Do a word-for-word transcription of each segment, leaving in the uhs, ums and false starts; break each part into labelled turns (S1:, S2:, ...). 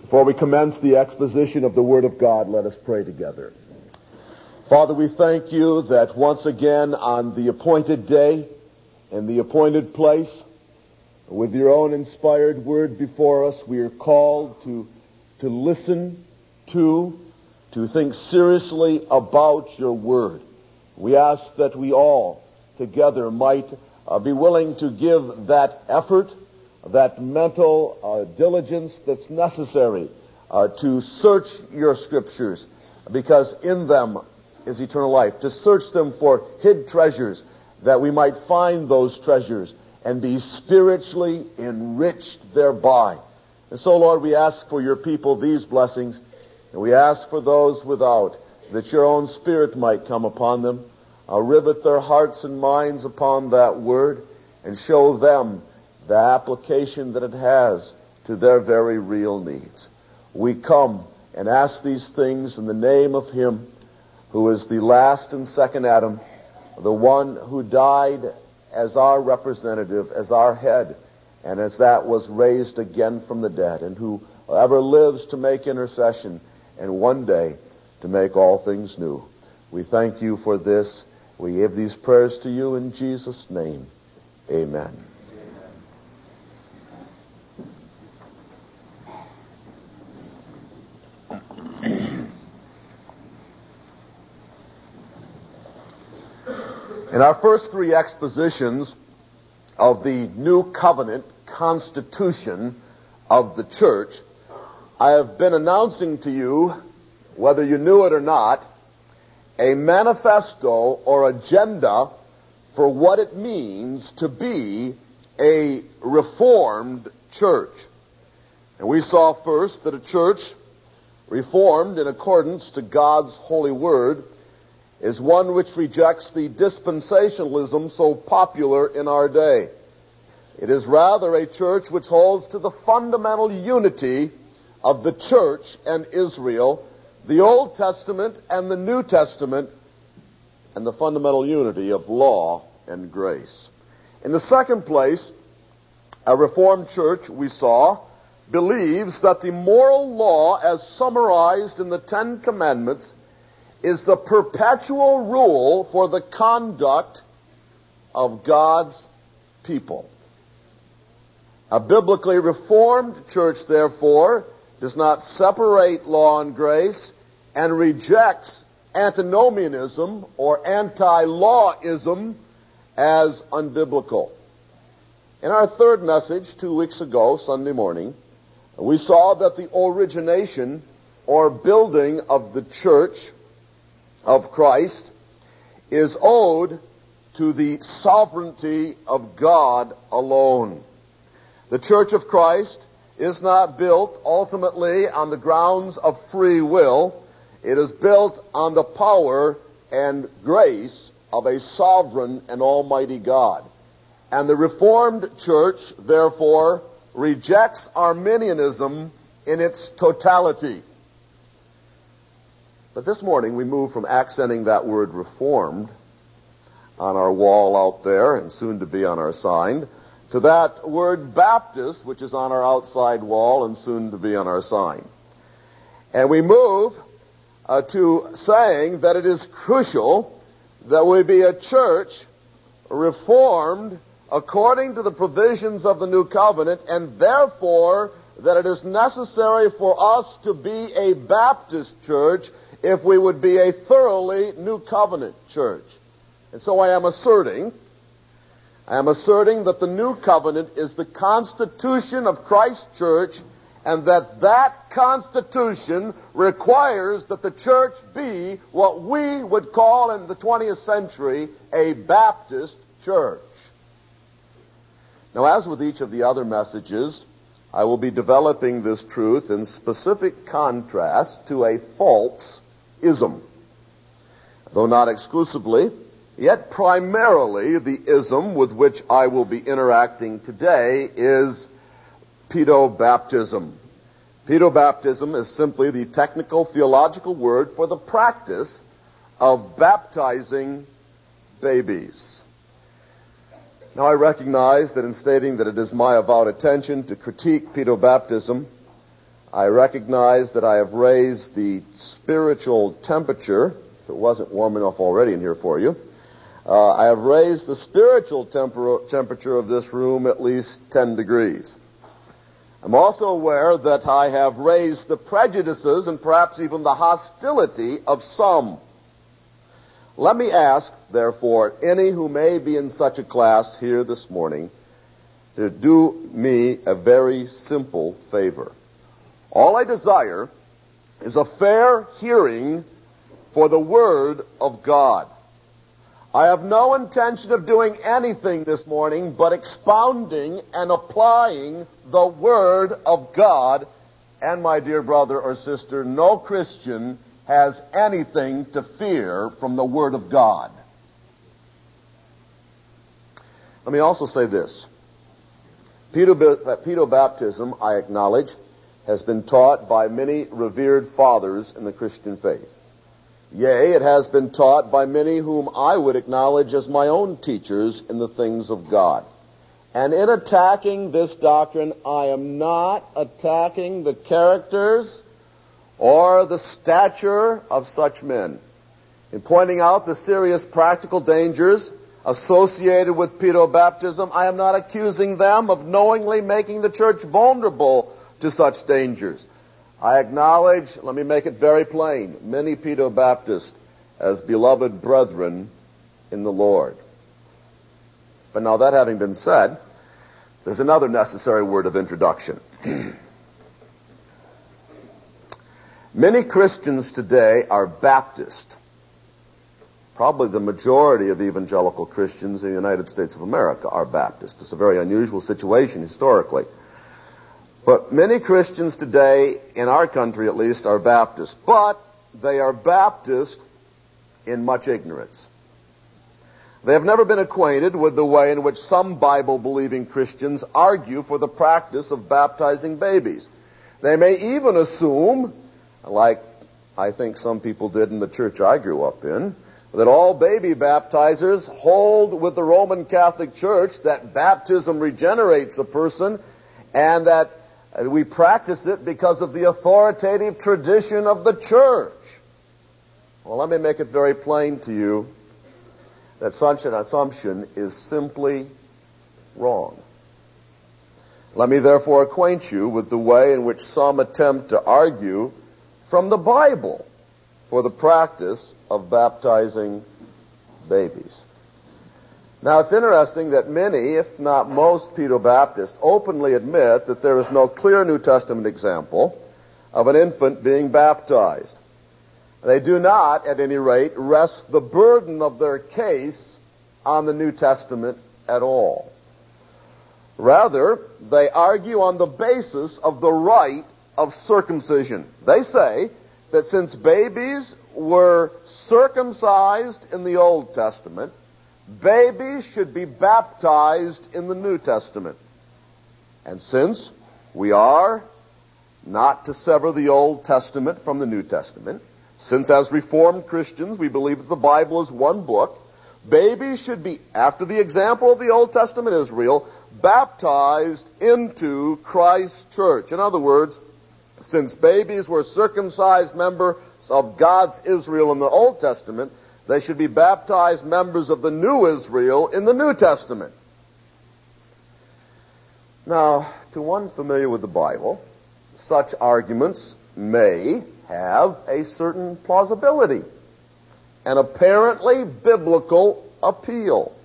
S1: Before we commence the exposition of the Word of God, let us pray together. Father, we thank you that once again on the appointed day, in the appointed place, with your own inspired Word before us, we are called to, to listen to, to think seriously about your Word. We ask that we all together might uh, be willing to give that effort, that mental uh, diligence that's necessary uh, to search your Scriptures, because in them is eternal life. To search them for hid treasures, that we might find those treasures and be spiritually enriched thereby. And so, Lord, we ask for your people these blessings, and we ask for those without, that your own Spirit might come upon them, uh, rivet their hearts and minds upon that word, and show them the application that it has to their very real needs. We come and ask these things in the name of him who is the last and second Adam, the one who died as our representative, as our head, and as that was raised again from the dead, and who ever lives to make intercession, and one day to make all things new. We thank you for this. We give these prayers to you in Jesus' name. Amen. In our first three expositions of the New Covenant Constitution of the Church, I have been announcing to you, whether you knew it or not, a manifesto or agenda for what it means to be a Reformed church. And we saw first that a church reformed in accordance to God's holy word is one which rejects the dispensationalism so popular in our day. It is rather a church which holds to the fundamental unity of the church and Israel, the Old Testament and the New Testament, and the fundamental unity of law and grace. In the second place, a Reformed church, we saw, believes that the moral law as summarized in the Ten Commandments is the perpetual rule for the conduct of God's people. A biblically reformed church, therefore, does not separate law and grace and rejects antinomianism or anti-lawism as unbiblical. In our third message two weeks ago, Sunday morning, we saw that the origination or building of the church of Christ is owed to the sovereignty of God alone. The church of Christ is not built ultimately on the grounds of free will. It is built on the power and grace of a sovereign and almighty God. And the Reformed church, therefore, rejects Arminianism in its totality. But this morning we move from accenting that word reformed on our wall out there and soon to be on our sign to that word Baptist, which is on our outside wall and soon to be on our sign. And we move uh, to saying that it is crucial that we be a church reformed according to the provisions of the New Covenant, and therefore that it is necessary for us to be a Baptist church if we would be a thoroughly New Covenant church. And so I am asserting, I am asserting that the New Covenant is the constitution of Christ's church, and that that constitution requires that the church be what we would call in the twentieth century a Baptist church. Now, as with each of the other messages, I will be developing this truth in specific contrast to a false ism. Though not exclusively, yet primarily the ism with which I will be interacting today is pedobaptism. Pedobaptism is simply the technical theological word for the practice of baptizing babies. Now, I recognize that in stating that it is my avowed intention to critique pedobaptism, I recognize that I have raised the spiritual temperature, if it wasn't warm enough already in here for you. Uh, I have raised the spiritual temper- temperature of this room at least ten degrees. I'm also aware that I have raised the prejudices and perhaps even the hostility of some. Let me ask, therefore, any who may be in such a class here this morning to do me a very simple favor. All I desire is a fair hearing for the Word of God. I have no intention of doing anything this morning but expounding and applying the Word of God. And my dear brother or sister, no Christian has anything to fear from the Word of God. Let me also say this. Pedobaptism, I acknowledge, has been taught by many revered fathers in the Christian faith. Yea, it has been taught by many whom I would acknowledge as my own teachers in the things of God. And in attacking this doctrine, I am not attacking the characters or the stature of such men. In pointing out the serious practical dangers associated with pedobaptism, I am not accusing them of knowingly making the church vulnerable to such dangers. I acknowledge, let me make it very plain, many pedobaptists as beloved brethren in the Lord. But now that having been said, there's another necessary word of introduction. Many Christians today are Baptist. Probably the majority of evangelical Christians in the United States of America are Baptist. It's a very unusual situation historically. But many Christians today, in our country at least, are Baptist. But they are Baptist in much ignorance. They have never been acquainted with the way in which some Bible-believing Christians argue for the practice of baptizing babies. They may even assume, like I think some people did in the church I grew up in, that all baby baptizers hold with the Roman Catholic Church that baptism regenerates a person and that we practice it because of the authoritative tradition of the church. Well, let me make it very plain to you that such an assumption is simply wrong. Let me therefore acquaint you with the way in which some attempt to argue from the Bible for the practice of baptizing babies. Now, it's interesting that many, if not most, Pedobaptists openly admit that there is no clear New Testament example of an infant being baptized. They do not, at any rate, rest the burden of their case on the New Testament at all. Rather, they argue on the basis of the rite of circumcision. They say that since babies were circumcised in the Old Testament, babies should be baptized in the New Testament. And since we are not to sever the Old Testament from the New Testament, since as Reformed Christians we believe that the Bible is one book, babies should be, after the example of the Old Testament Israel, baptized into Christ's church. In other words, since babies were circumcised members of God's Israel in the Old Testament, they should be baptized members of the new Israel in the New Testament. Now, to one familiar with the Bible, such arguments may have a certain plausibility, an apparently biblical appeal.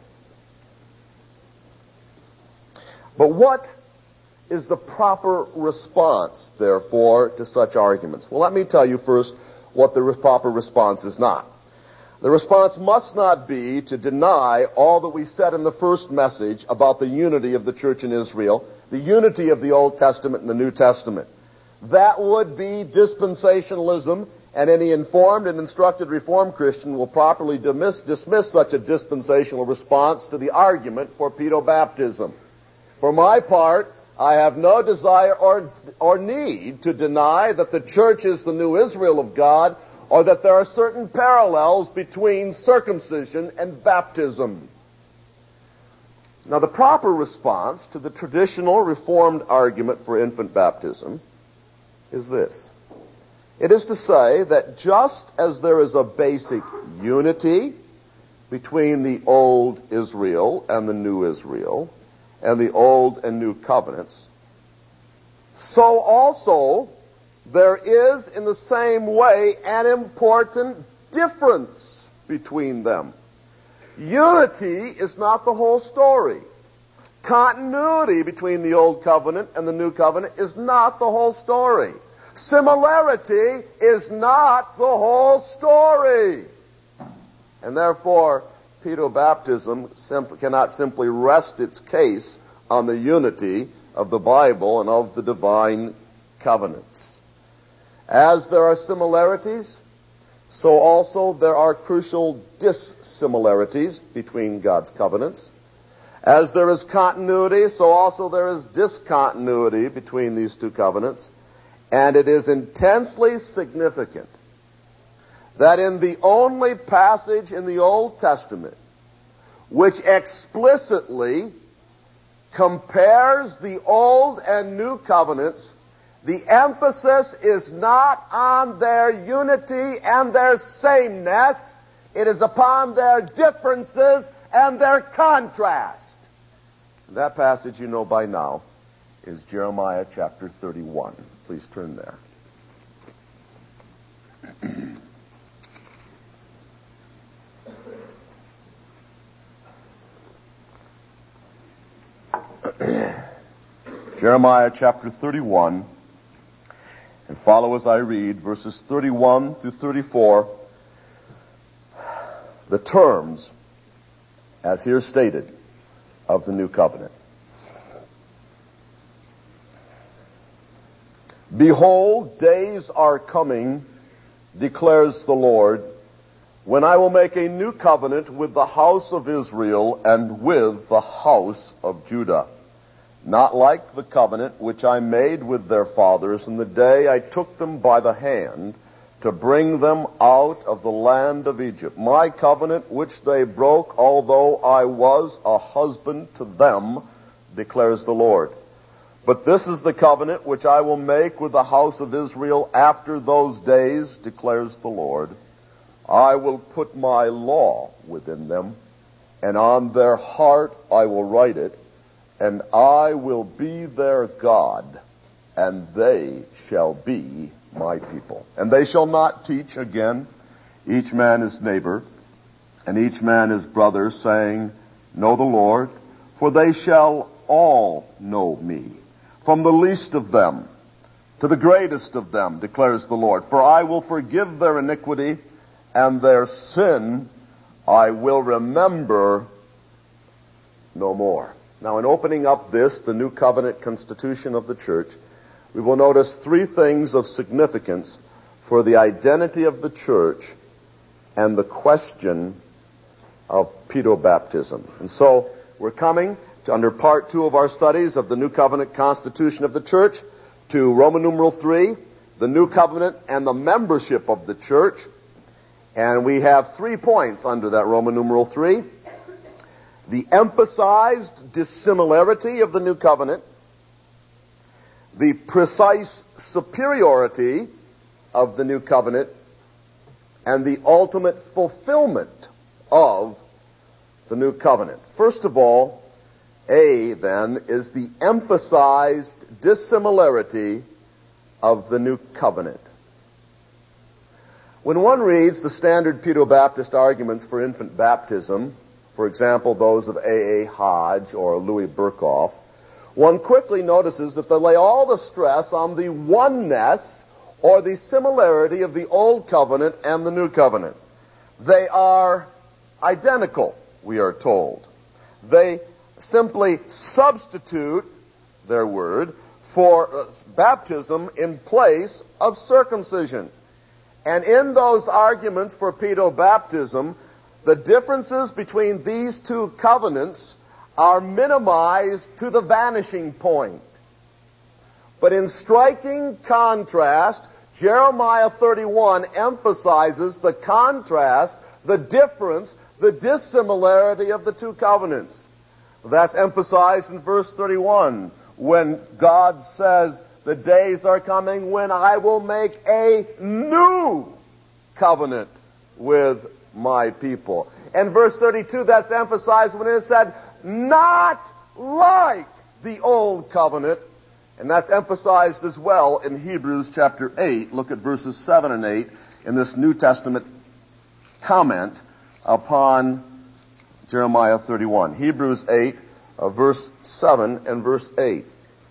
S1: But what is the proper response, therefore, to such arguments? Well, let me tell you first what the proper response is not. The response must not be to deny all that we said in the first message about the unity of the church in Israel, the unity of the Old Testament and the New Testament. That would be dispensationalism, and any informed and instructed Reformed Christian will properly dismiss, dismiss such a dispensational response to the argument for pedobaptism. For my part, I have no desire or, or need to deny that the church is the new Israel of God, or that there are certain parallels between circumcision and baptism. Now, the proper response to the traditional Reformed argument for infant baptism is this. It is to say that just as there is a basic unity between the old Israel and the new Israel, and the old and new covenants, so also there is in the same way an important difference between them. Unity is not the whole story. Continuity between the old covenant and the new covenant is not the whole story. Similarity is not the whole story. And therefore, pedobaptism simply, cannot simply rest its case on the unity of the Bible and of the divine covenants. As there are similarities, so also there are crucial dissimilarities between God's covenants. As there is continuity, so also there is discontinuity between these two covenants. And it is intensely significant that in the only passage in the Old Testament which explicitly compares the Old and New Covenants, the emphasis is not on their unity and their sameness. It is upon their differences and their contrast. That passage you know by now is Jeremiah chapter thirty-one. Please turn there. Jeremiah chapter thirty-one, and follow as I read verses thirty-one through thirty-four, the terms, as here stated, of the new covenant. Behold, days are coming, declares the Lord, when I will make a new covenant with the house of Israel and with the house of Judah. Not like the covenant which I made with their fathers in the day I took them by the hand to bring them out of the land of Egypt. My covenant which they broke, although I was a husband to them, declares the Lord. But this is the covenant which I will make with the house of Israel after those days, declares the Lord. I will put my law within them, and on their heart I will write it, and I will be their God, and they shall be my people. And they shall not teach again, each man his neighbor, and each man his brother, saying, Know the Lord, for they shall all know me, from the least of them to the greatest of them, declares the Lord. For I will forgive their iniquity, and their sin I will remember no more. Now, in opening up this, the new covenant constitution of the church, we will notice three things of significance for the identity of the church and the question of pedobaptism. And so, we're coming to, under part two of our studies of the new covenant constitution of the church, to Roman numeral three, the new covenant and the membership of the church. And we have three points under that Roman numeral three. The emphasized dissimilarity of the new covenant, the precise superiority of the new covenant, and the ultimate fulfillment of the new covenant. First of all, A, then, is the emphasized dissimilarity of the new covenant. When one reads the standard Pedobaptist arguments for infant baptism, for example, those of A A Hodge or Louis Berkhoff, one quickly notices that they lay all the stress on the oneness or the similarity of the Old Covenant and the New Covenant. They are identical, we are told. They simply substitute their word for baptism in place of circumcision. And in those arguments for pedobaptism, the differences between these two covenants are minimized to the vanishing point. But in striking contrast, Jeremiah thirty-one emphasizes the contrast, the difference, the dissimilarity of the two covenants. That's emphasized in verse thirty-one when God says, the days are coming when I will make a new covenant with my people. In verse thirty-two, that's emphasized when it is said, not like the old covenant. And that's emphasized as well in Hebrews chapter eight. Look at verses seven and eight in this New Testament comment upon Jeremiah thirty-one. Hebrews eight, uh, verse seven and verse eight.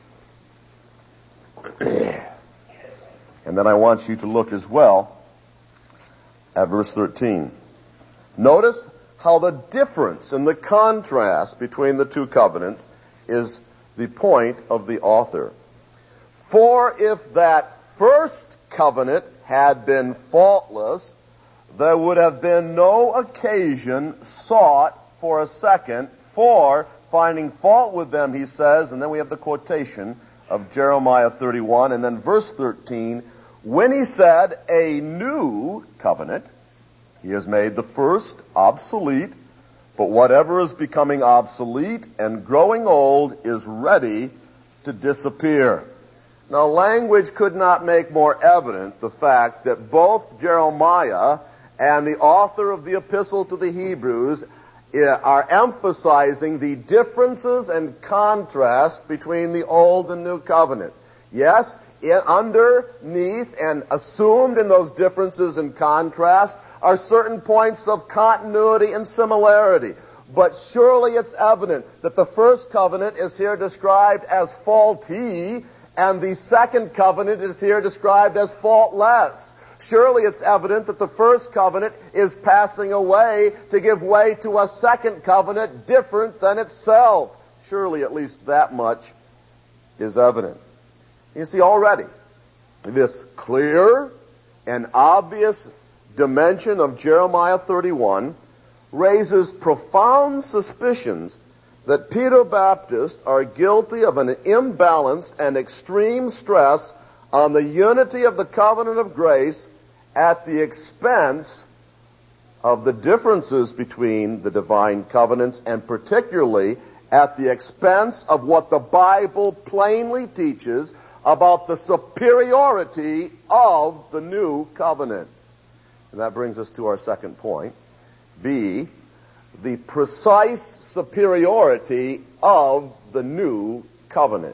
S1: And then I want you to look as well at verse thirteen. Notice how the difference and the contrast between the two covenants is the point of the author. For if that first covenant had been faultless, there would have been no occasion sought for a second, for finding fault with them, he says, and then we have the quotation of Jeremiah thirty-one, and then verse thirteen, when he said a new covenant, he has made the first obsolete, but whatever is becoming obsolete and growing old is ready to disappear. Now, language could not make more evident the fact that both Jeremiah and the author of the epistle to the Hebrews are emphasizing the differences and contrast between the old and new covenant. Yes, it, underneath and assumed in those differences and contrast are certain points of continuity and similarity. But surely it's evident that the first covenant is here described as faulty, and the second covenant is here described as faultless. Surely it's evident that the first covenant is passing away to give way to a second covenant different than itself. Surely at least that much is evident. You see, already this clear and obvious dimension of Jeremiah thirty-one raises profound suspicions that Paedobaptists are guilty of an imbalanced and extreme stress on the unity of the covenant of grace at the expense of the differences between the divine covenants, and particularly at the expense of what the Bible plainly teaches about the superiority of the new covenant. And that brings us to our second point. B, the precise superiority of the new covenant.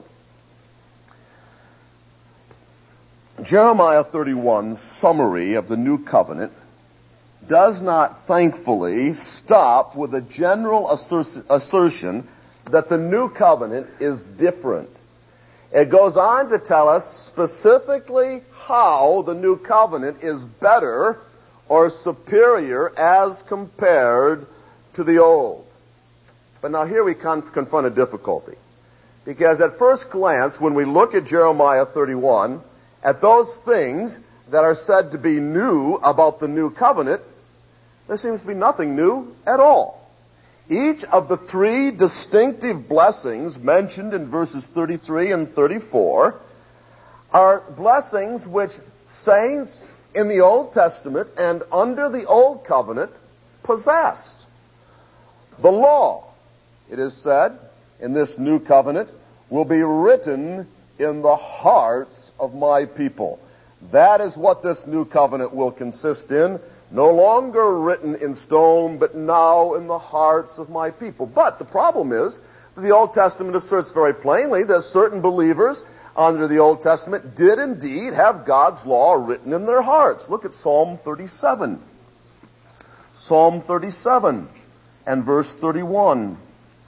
S1: Jeremiah thirty-one's summary of the new covenant does not, thankfully, stop with a general assertion that the new covenant is different. It goes on to tell us specifically how the new covenant is better or superior as compared to the old. But now here we con- confront a difficulty. Because at first glance, when we look at Jeremiah thirty-one, at those things that are said to be new about the new covenant, there seems to be nothing new at all. Each of the three distinctive blessings mentioned in verses thirty-three and thirty-four are blessings which saints in the Old Testament and under the Old Covenant possessed. The law, it is said, in this new covenant, will be written in the hearts of my people. That is what this new covenant will consist in. No longer written in stone, but now in the hearts of my people. But the problem is that the Old Testament asserts very plainly that certain believers under the Old Testament did indeed have God's law written in their hearts. Look at Psalm thirty-seven. Psalm thirty-seven and verse thirty-one.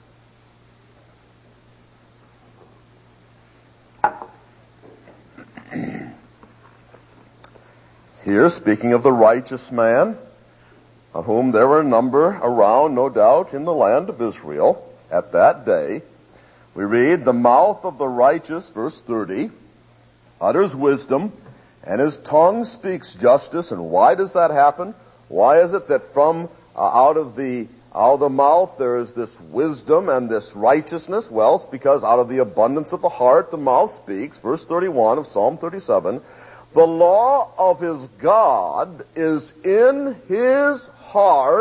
S1: Here, speaking of the righteous man, of whom there were a number around, no doubt, in the land of Israel at that day, we read, the mouth of the righteous, verse thirty, utters wisdom, and his tongue speaks justice. And why does that happen? Why is it that from uh, out of the out of the mouth there is this wisdom and this righteousness? Well, it's because out of the abundance of the heart the mouth speaks. Verse thirty-one of Psalm thirty-seven. The law of his God is in his heart.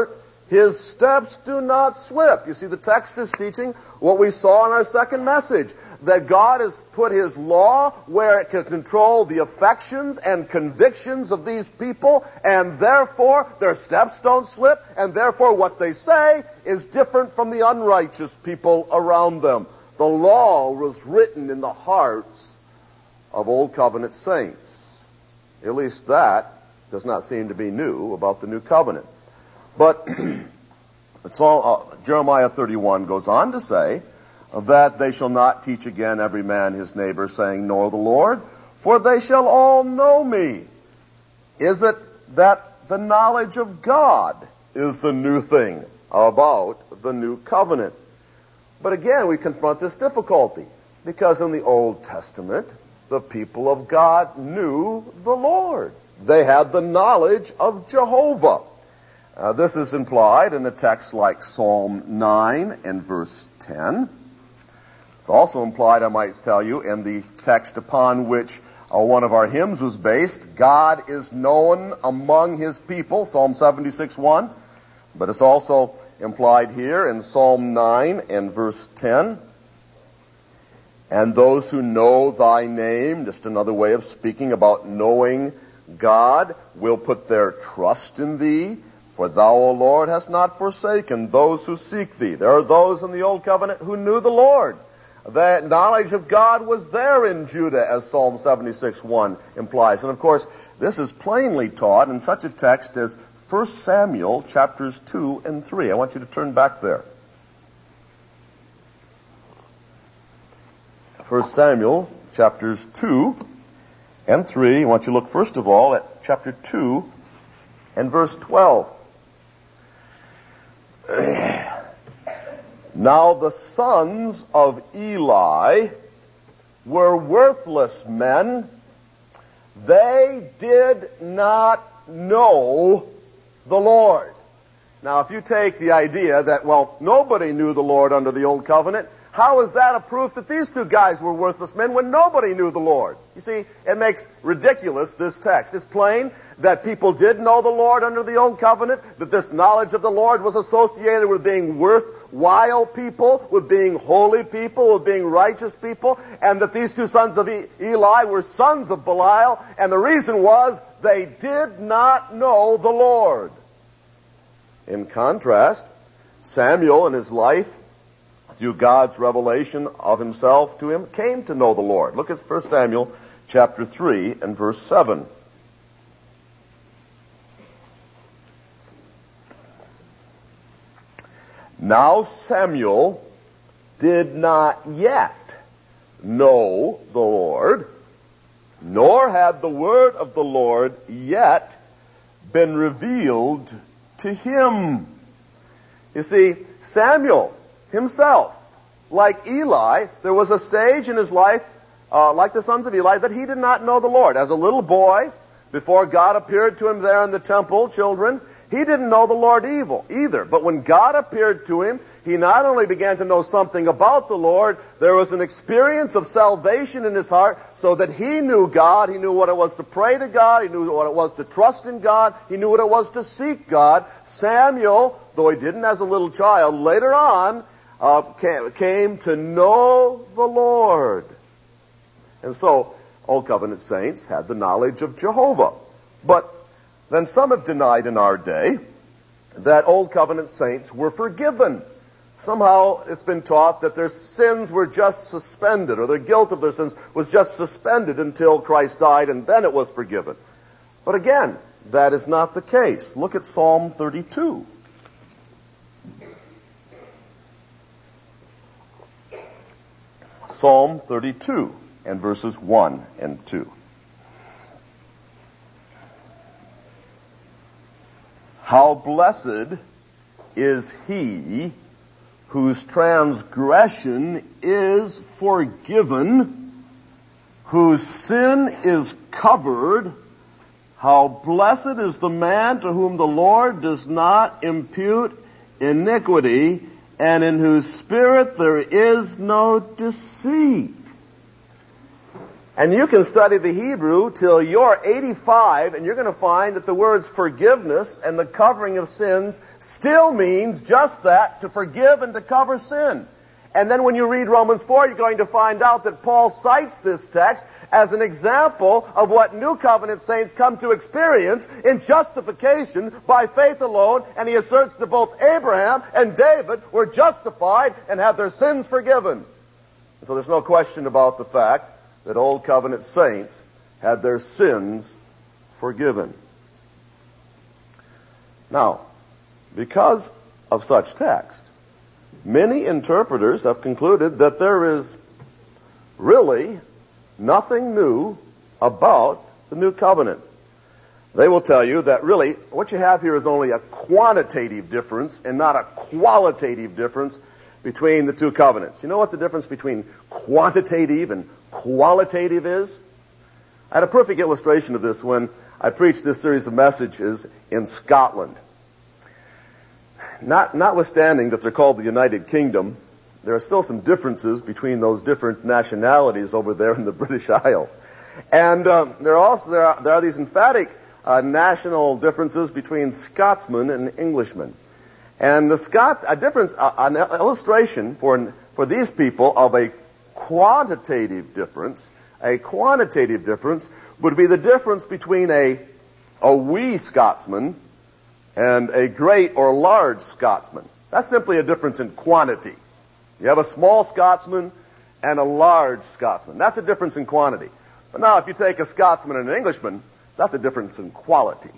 S1: His steps do not slip. You see, the text is teaching what we saw in our second message, that God has put His law where it can control the affections and convictions of these people, and therefore their steps don't slip, and therefore what they say is different from the unrighteous people around them. The law was written in the hearts of Old Covenant saints. At least that does not seem to be new about the New Covenant. But it's all, uh, Jeremiah thirty-one goes on to say that they shall not teach again every man his neighbor, saying, Know the Lord, for they shall all know me. Is it that the knowledge of God is the new thing about the New Covenant? But again, we confront this difficulty, because in the Old Testament, the people of God knew the Lord. They had the knowledge of Jehovah. Uh, this is implied in a text like Psalm nine and verse ten. It's also implied, I might tell you, in the text upon which uh, one of our hymns was based, God is known among His people, Psalm seventy-six one. But it's also implied here in Psalm nine and verse ten. And those who know Thy name, just another way of speaking about knowing God, will put their trust in Thee. For Thou, O Lord, hast not forsaken those who seek Thee. There are those in the Old Covenant who knew the Lord. The knowledge of God was there in Judah, as Psalm seventy-six one implies. And of course, this is plainly taught in such a text as First Samuel chapters two and three. I want you to turn back there. First Samuel chapters two and three. I want you to look first of all at chapter two and verse twelve. Now the sons of Eli were worthless men. They did not know the Lord. Now, if you take the idea that, well, nobody knew the Lord under the Old Covenant, how is that a proof that these two guys were worthless men when nobody knew the Lord? You see, it makes ridiculous this text. It's plain that people did know the Lord under the Old Covenant, that this knowledge of the Lord was associated with being worthwhile people, with being holy people, with being righteous people, and that these two sons of Eli were sons of Belial, and the reason was they did not know the Lord. In contrast, Samuel in his life, through God's revelation of Himself to him, came to know the Lord. Look at First Samuel chapter three and verse seven. Now Samuel did not yet know the Lord, nor had the word of the Lord yet been revealed to him. You see, Samuel himself, like Eli, there was a stage in his life, uh, like the sons of Eli, that he did not know the Lord. As a little boy, before God appeared to him there in the temple, children, he didn't know the Lord evil either. But when God appeared to him, he not only began to know something about the Lord, there was an experience of salvation in his heart, so that he knew God, he knew what it was to pray to God, he knew what it was to trust in God, he knew what it was to seek God. Samuel, though he didn't as a little child, later on, Uh, came, came to know the Lord. And so, Old Covenant saints had the knowledge of Jehovah. But then some have denied in our day that Old Covenant saints were forgiven. Somehow it's been taught that their sins were just suspended, or their guilt of their sins was just suspended until Christ died, and then it was forgiven. But again, that is not the case. Look at Psalm thirty-two. Psalm thirty-two and verses one and two. How blessed is he whose transgression is forgiven, whose sin is covered. How blessed is the man to whom the Lord does not impute iniquity, and in whose spirit there is no deceit. And you can study the Hebrew till you're eighty-five, and you're going to find that the words forgiveness and the covering of sins still means just that, to forgive and to cover sin. And then when you read Romans four, you're going to find out that Paul cites this text as an example of what New Covenant saints come to experience in justification by faith alone, and he asserts that both Abraham and David were justified and had their sins forgiven. And so there's no question about the fact that Old Covenant saints had their sins forgiven. Now, because of such text, many interpreters have concluded that there is really nothing new about the New Covenant. They will tell you that really what you have here is only a quantitative difference and not a qualitative difference between the two covenants. You know what the difference between quantitative and qualitative is? I had a perfect illustration of this when I preached this series of messages in Scotland. Not, notwithstanding that they're called the United Kingdom, there are still some differences between those different nationalities over there in the British Isles. And um, there are also there are, there are these emphatic uh, national differences between Scotsmen and Englishmen. And the Scot a difference, uh, an illustration for for these people of a quantitative difference, a quantitative difference would be the difference between a a wee Scotsman and a great or large Scotsman. That's simply a difference in quantity. You have a small Scotsman and a large Scotsman. That's a difference in quantity. But now if you take a Scotsman and an Englishman, that's a difference in quality.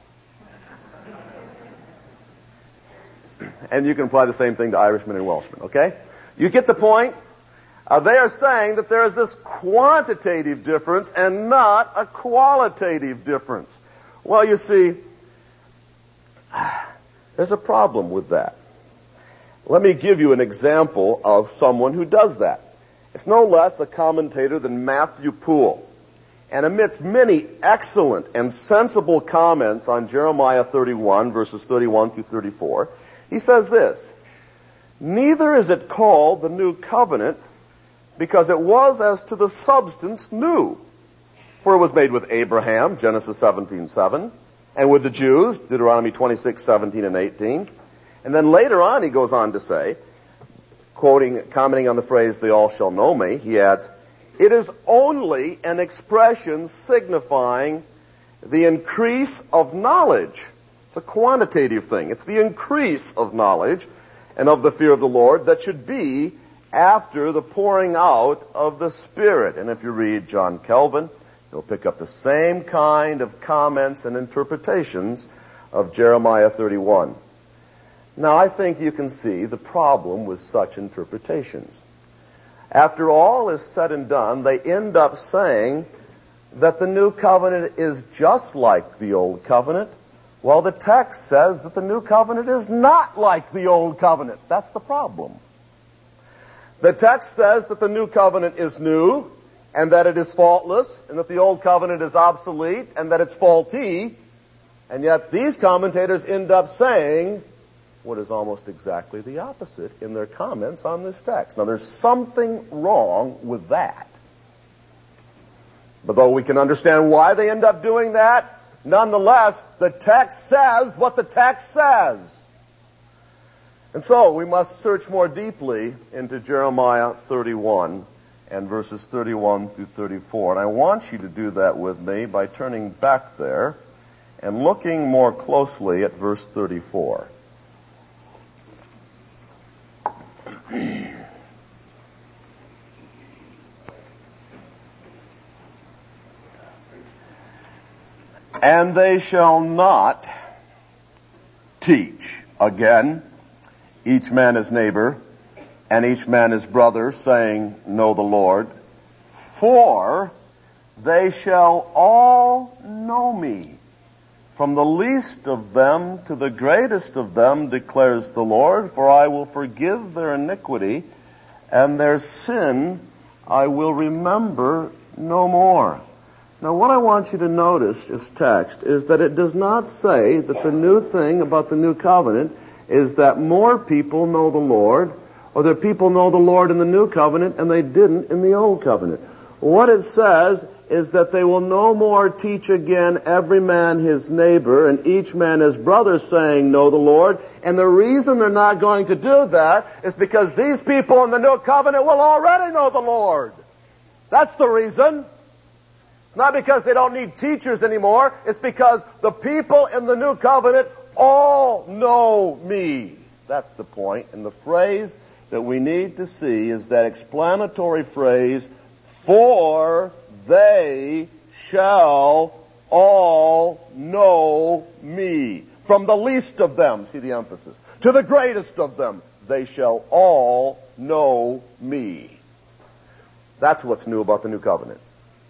S1: And you can apply the same thing to Irishmen and Welshmen, okay? You get the point? Uh, they are saying that there is this quantitative difference and not a qualitative difference. Well, you see, there's a problem with that. Let me give you an example of someone who does that. It's no less a commentator than Matthew Poole. And amidst many excellent and sensible comments on Jeremiah thirty-one, verses thirty-one through thirty-four, he says this: "Neither is it called the new covenant, because it was as to the substance new. For it was made with Abraham, Genesis seventeen seven, and with the Jews, Deuteronomy twenty-six seventeen and eighteen. And then later on he goes on to say, quoting, commenting on the phrase, 'they all shall know me,' he adds, 'It is only an expression signifying the increase of knowledge.'" It's a quantitative thing. It's the increase of knowledge and of the fear of the Lord that should be after the pouring out of the Spirit. And if you read John Calvin, you'll pick up the same kind of comments and interpretations of Jeremiah thirty-one. Now, I think you can see the problem with such interpretations. After all is said and done, they end up saying that the new covenant is just like the old covenant, while the text says that the new covenant is not like the old covenant. That's the problem. The text says that the new covenant is new, and that it is faultless, and that the old covenant is obsolete, and that it's faulty, and yet these commentators end up saying what is almost exactly the opposite in their comments on this text. Now, there's something wrong with that. But though we can understand why they end up doing that, nonetheless, the text says what the text says. And so we must search more deeply into Jeremiah thirty-one and verses thirty-one through thirty-four. And I want you to do that with me by turning back there and looking more closely at verse thirty-four. "And they shall not teach again, each man his neighbor, and each man his brother, saying, 'Know the Lord,' for they shall all know me, from the least of them to the greatest of them, declares the Lord, for I will forgive their iniquity, and their sin I will remember no more." Now, what I want you to notice is text is that it does not say that the new thing about the new covenant is that more people know the Lord, or that people know the Lord in the new covenant and they didn't in the old covenant. What it says is that they will no more teach again every man his neighbor and each man his brother, saying, know the Lord. And the reason they're not going to do that is because these people in the new covenant will already know the Lord. That's the reason. It's not because they don't need teachers anymore. It's because the people in the new covenant all know me. That's the point. And the phrase that we need to see is that explanatory phrase, for they shall all know me. From the least of them, see the emphasis, to the greatest of them, they shall all know me. That's what's new about the new covenant.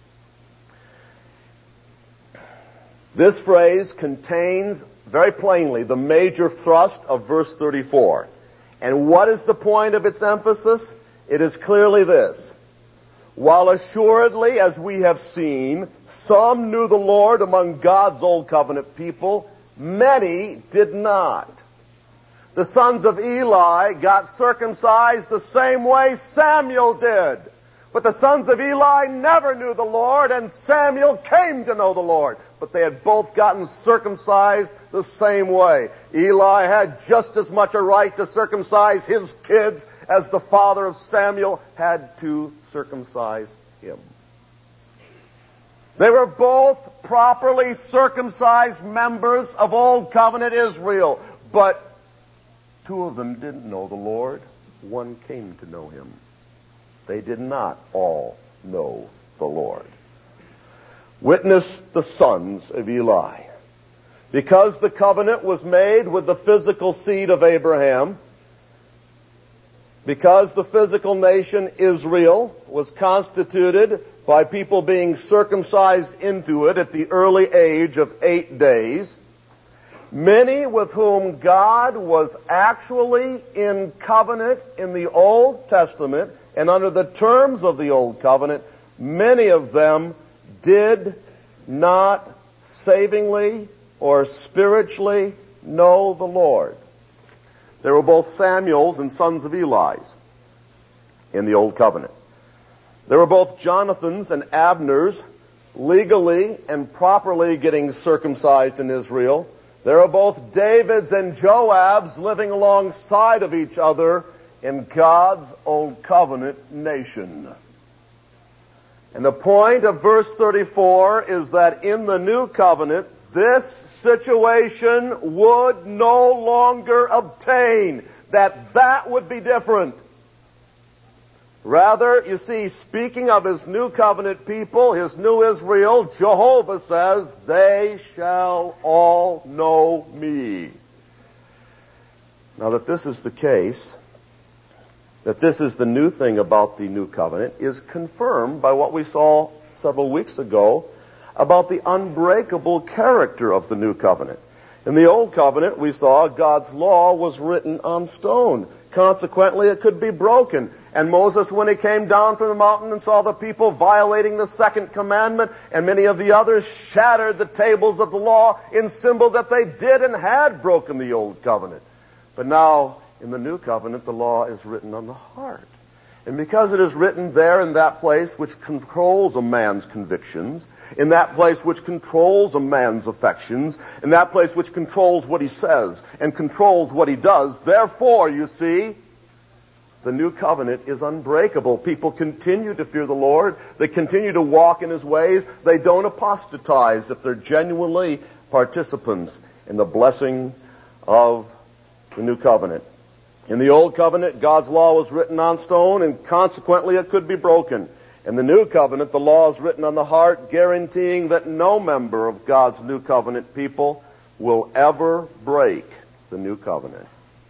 S1: This phrase contains very plainly the major thrust of verse thirty-four. And what is the point of its emphasis? It is clearly this. While assuredly, as we have seen, some knew the Lord among God's old covenant people, many did not. The sons of Eli got circumcised the same way Samuel did. But the sons of Eli never knew the Lord, and Samuel came to know the Lord. But they had both gotten circumcised the same way. Eli had just as much a right to circumcise his kids as the father of Samuel had to circumcise him. They were both properly circumcised members of Old Covenant Israel. But two of them didn't know the Lord. One came to know him. They did not all know the Lord. Witness the sons of Eli. Because the covenant was made with the physical seed of Abraham, because the physical nation Israel was constituted by people being circumcised into it at the early age of eight days, many with whom God was actually in covenant in the Old Testament and under the terms of the Old Covenant, many of them did not savingly or spiritually know the Lord. There were both Samuels and sons of Eli's in the Old Covenant. There were both Jonathans and Abners legally and properly getting circumcised in Israel. There are both Davids and Joabs living alongside of each other in God's Old Covenant nation. And the point of verse thirty-four is that in the New Covenant, this situation would no longer obtain. That that would be different. Rather, you see, speaking of his new covenant people, his new Israel, Jehovah says, they shall all know me. Now that this is the case, that this is the new thing about the new covenant, is confirmed by what we saw several weeks ago about the unbreakable character of the new covenant. In the old covenant, we saw God's law was written on stone. Consequently, it could be broken. And Moses, when he came down from the mountain and saw the people violating the second commandment, and many of the others shattered the tables of the law in symbol that they did and had broken the old covenant. But now, in the new covenant, the law is written on the heart. And because it is written there in that place which controls a man's convictions, in that place which controls a man's affections, in that place which controls what he says and controls what he does, therefore, you see, the new covenant is unbreakable. People continue to fear the Lord. They continue to walk in his ways. They don't apostatize if they're genuinely participants in the blessing of the new covenant. In the old covenant, God's law was written on stone, and consequently it could be broken. In the new covenant, the law is written on the heart, guaranteeing that no member of God's new covenant people will ever break the new covenant.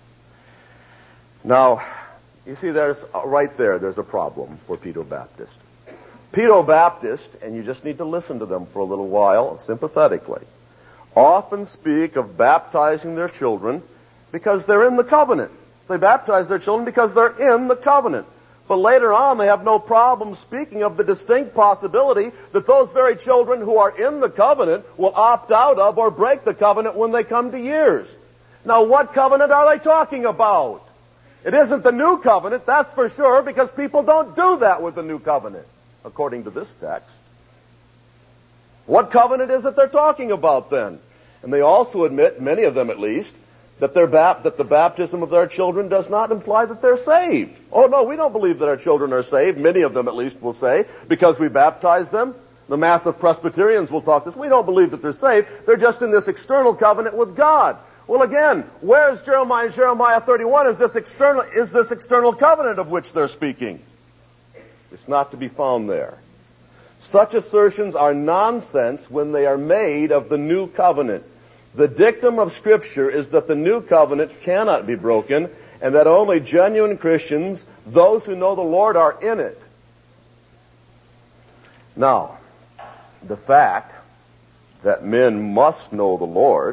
S1: Now, you see, there's right there, there's a problem for Pedo-Baptist. Pedo-Baptist, and you just need to listen to them for a little while, sympathetically, often speak of baptizing their children because they're in the covenant. They baptize their children because they're in the covenant. But later on, they have no problem speaking of the distinct possibility that those very children who are in the covenant will opt out of or break the covenant when they come to years. Now, what covenant are they talking about? It isn't the new covenant, that's for sure, because people don't do that with the new covenant, according to this text. What covenant is it they're talking about then? And they also admit, many of them at least, that, their bap- that the baptism of their children does not imply that they're saved. Oh no, we don't believe that our children are saved. Many of them at least will say, because we baptize them. The massive Presbyterians will talk this. We don't believe that they're saved. They're just in this external covenant with God. Well again, where's Jeremiah in Jeremiah thirty-one? Is this external, is this external covenant of which they're speaking? It's not to be found there. Such assertions are nonsense when they are made of the new covenant. The dictum of Scripture is that the new covenant cannot be broken, and that only genuine Christians, those who know the Lord, are in it. Now, the fact that men must know the Lord,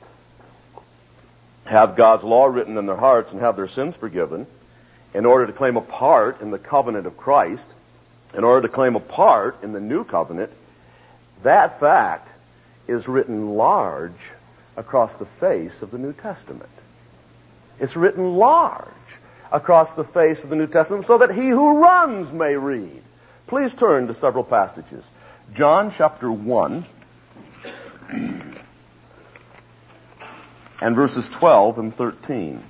S1: have God's law written in their hearts, and have their sins forgiven, in order to claim a part in the covenant of Christ, in order to claim a part in the new covenant, that fact is written large across the face of the New Testament. It's written large across the face of the New Testament so that he who runs may read. Please turn to several passages. John chapter one and verses twelve and thirteen.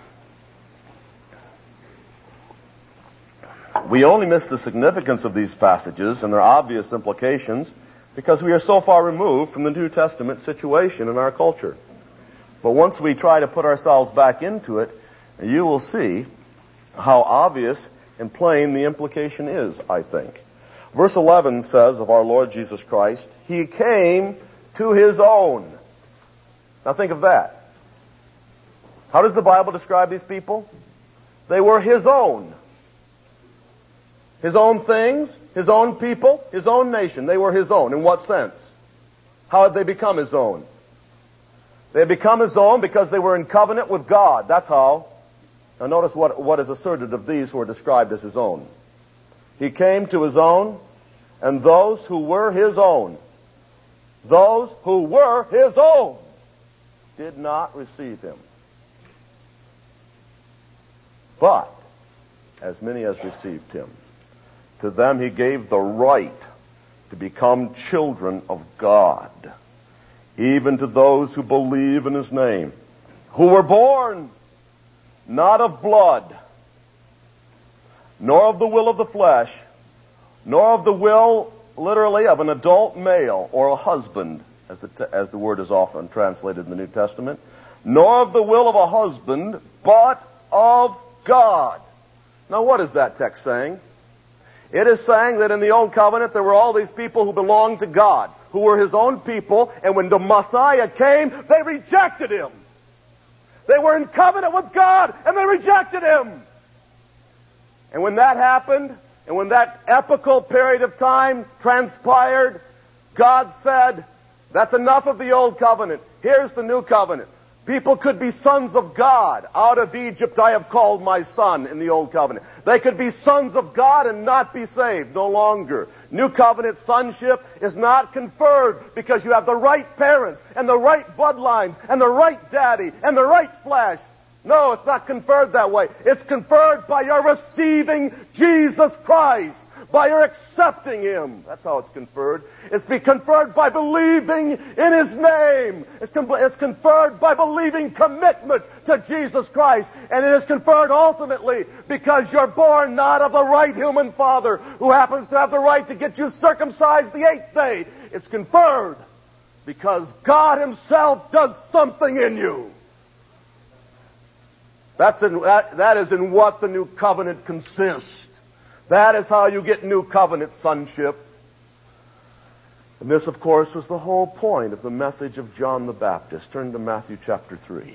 S1: We only miss the significance of these passages and their obvious implications because we are so far removed from the New Testament situation in our culture. But once we try to put ourselves back into it, you will see how obvious and plain the implication is, I think. Verse eleven says of our Lord Jesus Christ, He came to His own. Now think of that. How does the Bible describe these people? They were His own. His own things, His own people, His own nation. They were His own. In what sense? How had they become His own? They had become His own because they were in covenant with God. That's how. Now notice what, what is asserted of these who are described as His own. He came to His own, and those who were His own, those who were His own, did not receive Him. But, as many as received Him, to them He gave the right to become children of God, even to those who believe in His name, who were born not of blood, nor of the will of the flesh, nor of the will, literally, of an adult male or a husband, as the, te- as the word is often translated in the New Testament, nor of the will of a husband, but of God. Now what is that text saying? It is saying that in the Old Covenant there were all these people who belonged to God, who were His own people, and when the Messiah came, they rejected Him. They were in covenant with God, and they rejected Him. And when that happened, and when that epical period of time transpired, God said, that's enough of the Old Covenant. Here's the New Covenant. People could be sons of God. Out of Egypt I have called my son in the Old Covenant. They could be sons of God and not be saved, no longer. New Covenant sonship is not conferred because you have the right parents and the right bloodlines and the right daddy and the right flesh. No, it's not conferred that way. It's conferred by your receiving Jesus Christ, by your accepting Him. That's how it's conferred. It's be conferred by believing in His name. It's, com- it's conferred by believing commitment to Jesus Christ. And it is conferred ultimately because you're born not of the right human father who happens to have the right to get you circumcised the eighth day. It's conferred because God Himself does something in you. That's in, that, that is in what the new covenant consists. That is how you get new covenant sonship. And this, of course, was the whole point of the message of John the Baptist. Turn to Matthew chapter three.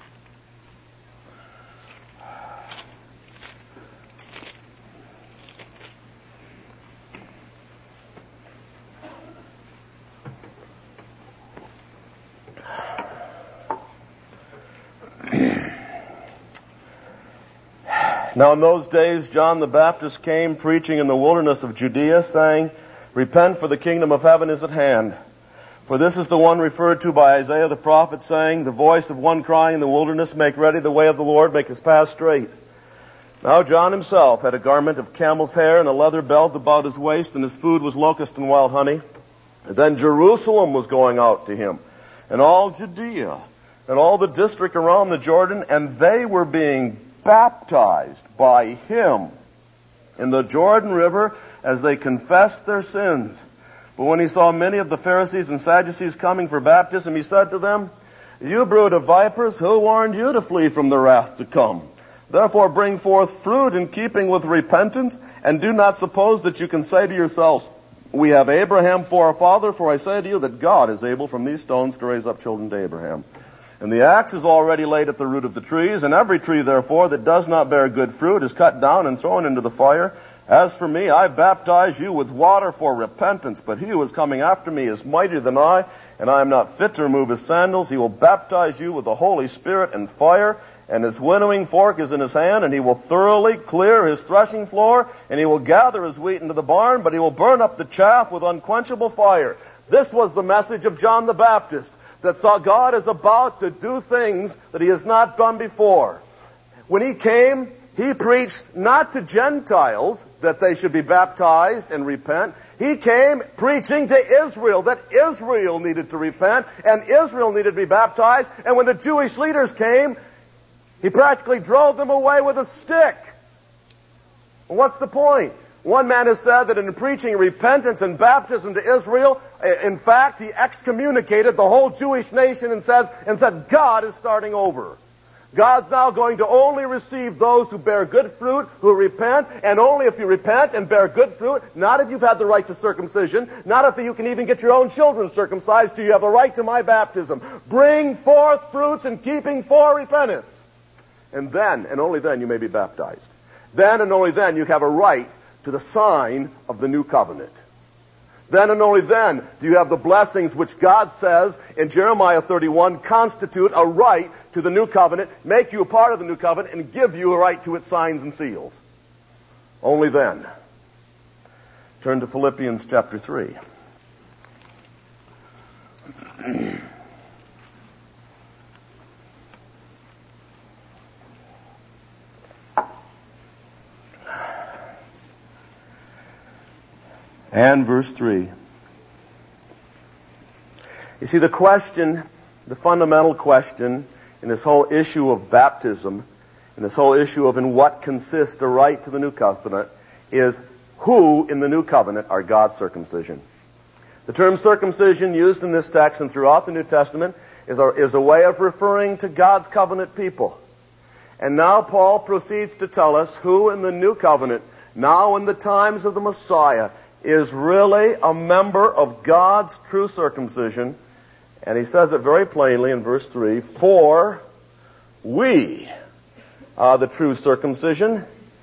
S1: Now in those days John the Baptist came preaching in the wilderness of Judea, saying, Repent, for the kingdom of heaven is at hand. For this is the one referred to by Isaiah the prophet, saying, The voice of one crying in the wilderness, Make ready the way of the Lord, make His path straight. Now John himself had a garment of camel's hair and a leather belt about his waist, and his food was locust and wild honey. Then Jerusalem was going out to him, and all Judea, and all the district around the Jordan, and they were being baptized by him in the Jordan River as they confessed their sins. But when he saw many of the Pharisees and Sadducees coming for baptism, he said to them, "You brood of vipers, who warned you to flee from the wrath to come? Therefore bring forth fruit in keeping with repentance, and do not suppose that you can say to yourselves, 'We have Abraham for our father,' for I say to you that God is able from these stones to raise up children to Abraham. And the axe is already laid at the root of the trees, and every tree, therefore, that does not bear good fruit is cut down and thrown into the fire. As for me, I baptize you with water for repentance, but he who is coming after me is mightier than I, and I am not fit to remove his sandals. He will baptize you with the Holy Spirit and fire, and his winnowing fork is in his hand, and he will thoroughly clear his threshing floor, and he will gather his wheat into the barn, but he will burn up the chaff with unquenchable fire." This was the message of John the Baptist, that saw God is about to do things that he has not done before. When he came, he preached not to Gentiles that they should be baptized and repent. He came preaching to Israel that Israel needed to repent and Israel needed to be baptized. And when the Jewish leaders came, he practically drove them away with a stick. And what's the point? One man has said that in preaching repentance and baptism to Israel, in fact, he excommunicated the whole Jewish nation and says, and said, God is starting over. God's now going to only receive those who bear good fruit, who repent, and only if you repent and bear good fruit, not if you've had the right to circumcision, not if you can even get your own children circumcised, do you have the right to my baptism. Bring forth fruits in keeping for repentance. And then, and only then, you may be baptized. Then and only then you have a right to the sign of the new covenant. Then and only then do you have the blessings which God says in Jeremiah thirty-one constitute a right to the new covenant, make you a part of the new covenant, and give you a right to its signs and seals. Only then. Turn to Philippians chapter three. And verse three. You see, the question, the fundamental question in this whole issue of baptism, in this whole issue of in what consists a right to the new covenant, is who in the new covenant are God's circumcision. The term circumcision used in this text and throughout the New Testament is a, is a way of referring to God's covenant people. And now Paul proceeds to tell us who in the new covenant, now in the times of the Messiah, is really a member of God's true circumcision. And he says it very plainly in verse three, "For we are the true circumcision."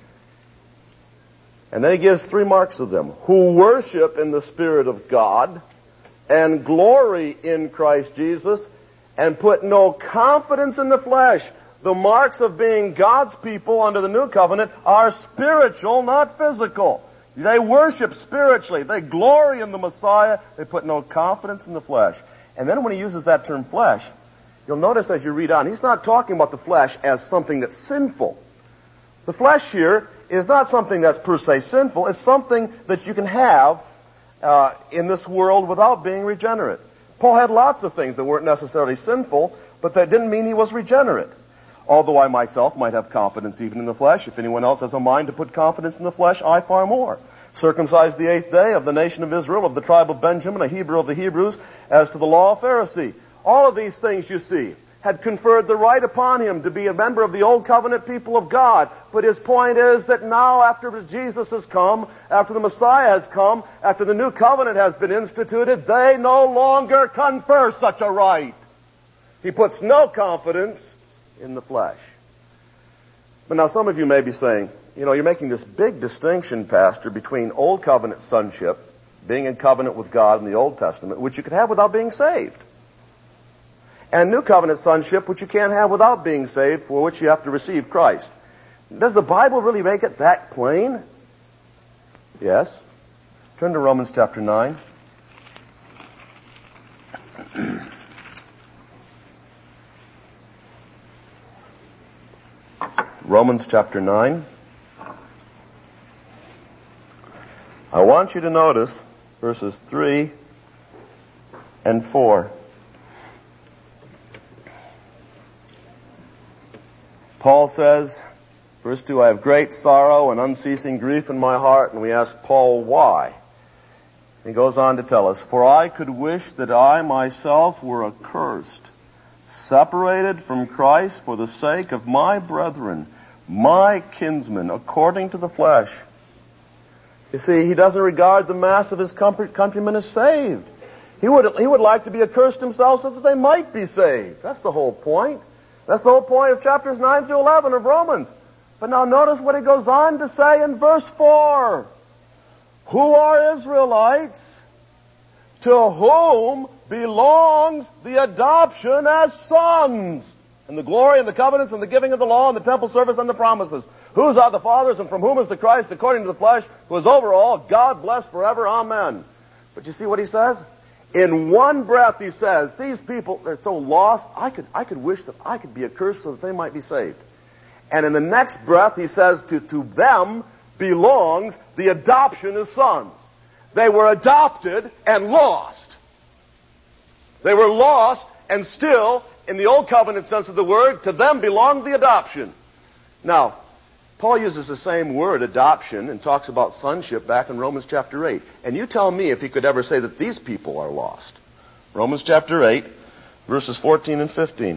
S1: And then he gives three marks of them: who worship in the Spirit of God, and glory in Christ Jesus, and put no confidence in the flesh. The marks of being God's people under the new covenant are spiritual, not physical. They worship spiritually. They glory in the Messiah. They put no confidence in the flesh. And then when he uses that term flesh, you'll notice as you read on, he's not talking about the flesh as something that's sinful. The flesh here is not something that's per se sinful. It's something that you can have uh, in this world without being regenerate. Paul had lots of things that weren't necessarily sinful, but that didn't mean he was regenerate. Although I myself might have confidence even in the flesh. If anyone else has a mind to put confidence in the flesh, I far more. Circumcised the eighth day, of the nation of Israel, of the tribe of Benjamin, a Hebrew of the Hebrews, as to the law of Pharisee. All of these things, you see, had conferred the right upon him to be a member of the old covenant people of God. But his point is that now, after Jesus has come, after the Messiah has come, after the new covenant has been instituted, they no longer confer such a right. He puts no confidence in the flesh. But now some of you may be saying, you know, you're making this big distinction, Pastor, between Old Covenant sonship, being in covenant with God in the Old Testament, which you could have without being saved, and New Covenant sonship, which you can't have without being saved, for which you have to receive Christ. Does the Bible really make it that plain? Yes. Turn to Romans chapter nine. Romans chapter nine. I want you to notice verses three
S2: and four. Paul says, verse two, I have great sorrow and unceasing grief in my heart. And we ask Paul, why? He goes on to tell us, for I could wish that I myself were accursed, separated from Christ for the sake of my brethren, my kinsmen, according to the flesh. You see, he doesn't regard the mass of his countrymen as saved. He would, he would like to be accursed himself so that they might be saved. That's the whole point. That's the whole point of chapters nine through eleven of Romans. But now notice what he goes on to say in verse four. Who are Israelites? To whom belongs the adoption as sons, and the glory and the covenants and the giving of the law and the temple service and the promises. Whose are the fathers and from whom is the Christ according to the flesh, who is over all, God bless forever. Amen. But you see what he says? In one breath he says, these people, they're so lost, I could, I could wish that I could be accursed so that they might be saved. And in the next breath he says, to, to them belongs the adoption as sons. They were adopted and lost. They were lost and still, in the old covenant sense of the word, to them belonged the adoption. Now, Paul uses the same word, adoption, and talks about sonship back in Romans chapter eight. And you tell me if he could ever say that these people are lost. Romans chapter eight, verses fourteen and fifteen.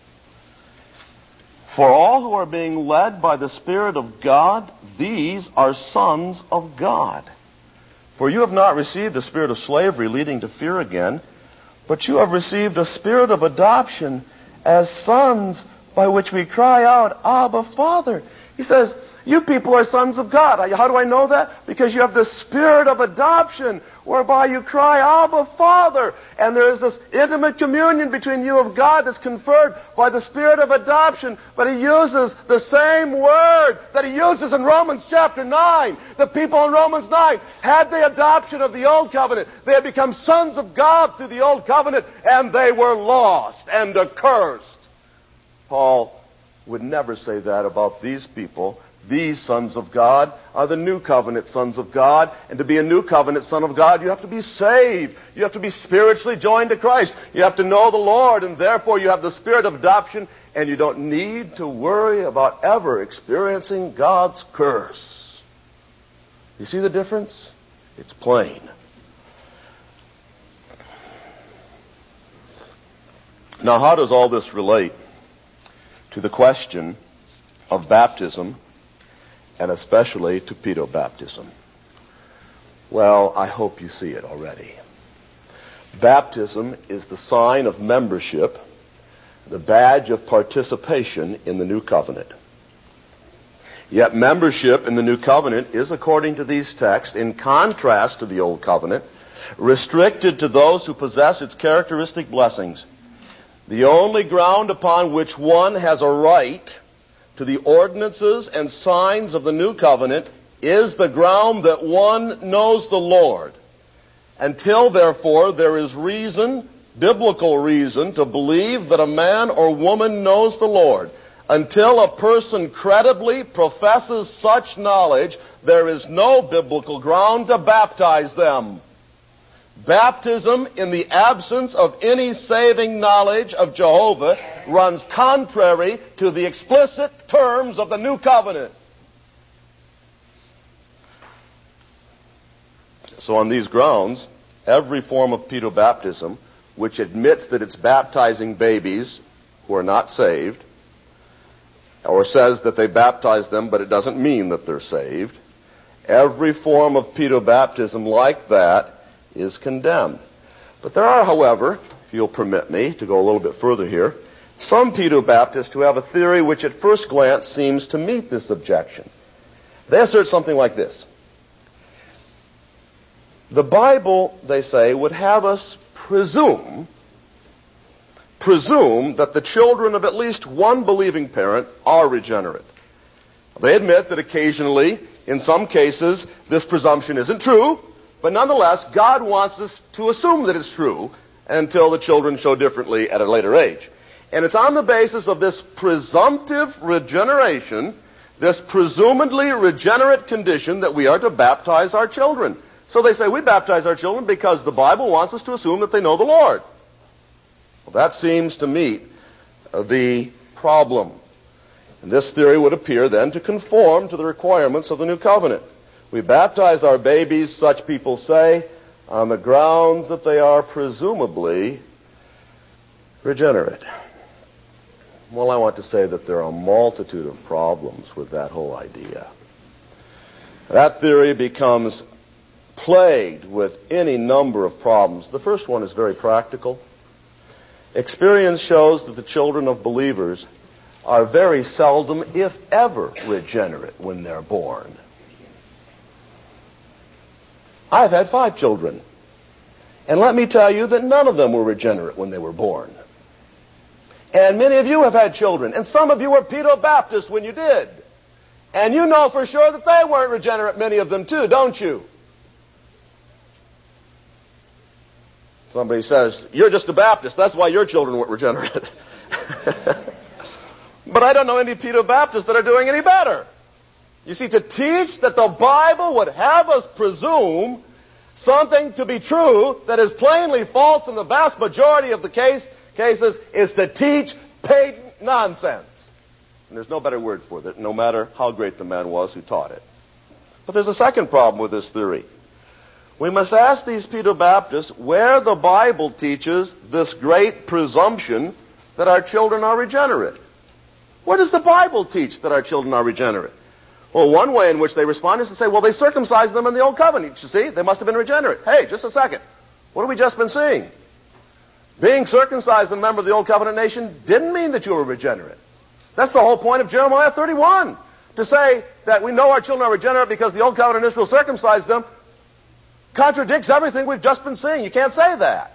S2: For all who are being led by the Spirit of God, these are sons of God. For you have not received a spirit of slavery leading to fear again, but you have received a spirit of adoption as sons, by which we cry out, Abba, Father. He says, you people are sons of God. How do I know that? Because you have the spirit of adoption, whereby you cry, Abba, Father. And there is this intimate communion between you of God that's conferred by the spirit of adoption. But he uses the same word that he uses in Romans chapter nine. The people in Romans nine had the adoption of the old covenant. They had become sons of God through the old covenant, and they were lost and accursed. Paul would never say that about these people. These sons of God are the new covenant sons of God. And to be a new covenant son of God, you have to be saved. You have to be spiritually joined to Christ. You have to know the Lord, and therefore you have the spirit of adoption, and you don't need to worry about ever experiencing God's curse. You see the difference? It's plain. Now, how does all this relate to the question of baptism, and especially to pedobaptism? Well, I hope you see it already. Baptism is the sign of membership, the badge of participation in the new covenant. Yet membership in the new covenant is, according to these texts, in contrast to the old covenant, restricted to those who possess its characteristic blessings. The only ground upon which one has a right to the ordinances and signs of the new covenant is the ground that one knows the Lord. Until, therefore, there is reason, biblical reason, to believe that a man or woman knows the Lord, until a person credibly professes such knowledge, there is no biblical ground to baptize them. Baptism, in the absence of any saving knowledge of Jehovah, runs contrary to the explicit terms of the new covenant. So on these grounds, every form of pedobaptism, which admits that it's baptizing babies who are not saved, or says that they baptize them, but it doesn't mean that they're saved, every form of pedobaptism like that is condemned. But there are, however, if you'll permit me to go a little bit further here, some pedobaptists who have a theory which at first glance seems to meet this objection. They assert something like this. The Bible, they say, would have us presume, presume that the children of at least one believing parent are regenerate. They admit that occasionally, in some cases, this presumption isn't true, but nonetheless, God wants us to assume that it's true until the children show differently at a later age. And it's on the basis of this presumptive regeneration, this presumably regenerate condition, that we are to baptize our children. So they say, we baptize our children because the Bible wants us to assume that they know the Lord. Well, that seems to meet uh, the problem. And this theory would appear then to conform to the requirements of the New Covenant. We baptize our babies, such people say, on the grounds that they are presumably regenerate. Well, I want to say that there are a multitude of problems with that whole idea. That theory becomes plagued with any number of problems. The first one is very practical. Experience shows that the children of believers are very seldom, if ever, regenerate when they're born. I've had five children, and let me tell you that none of them were regenerate when they were born. And many of you have had children, and some of you were Pedo-Baptists when you did. And you know for sure that they weren't regenerate, many of them too, don't you? Somebody says, you're just a Baptist, that's why your children weren't regenerate. But I don't know any Pedo-Baptists that are doing any better. You see, to teach that the Bible would have us presume something to be true that is plainly false in the vast majority of the case, cases is to teach patent nonsense. And there's no better word for it, no matter how great the man was who taught it. But there's a second problem with this theory. We must ask these Pedo-Baptists where the Bible teaches this great presumption that our children are regenerate. Where does the Bible teach that our children are regenerate? Well, one way in which they respond is to say, well, they circumcised them in the Old Covenant. You see, they must have been regenerate. Hey, just a second. What have we just been seeing? Being circumcised and a member of the Old Covenant nation didn't mean that you were regenerate. That's the whole point of Jeremiah thirty-one. To say that we know our children are regenerate because the Old Covenant Israel circumcised them contradicts everything we've just been seeing. You can't say that.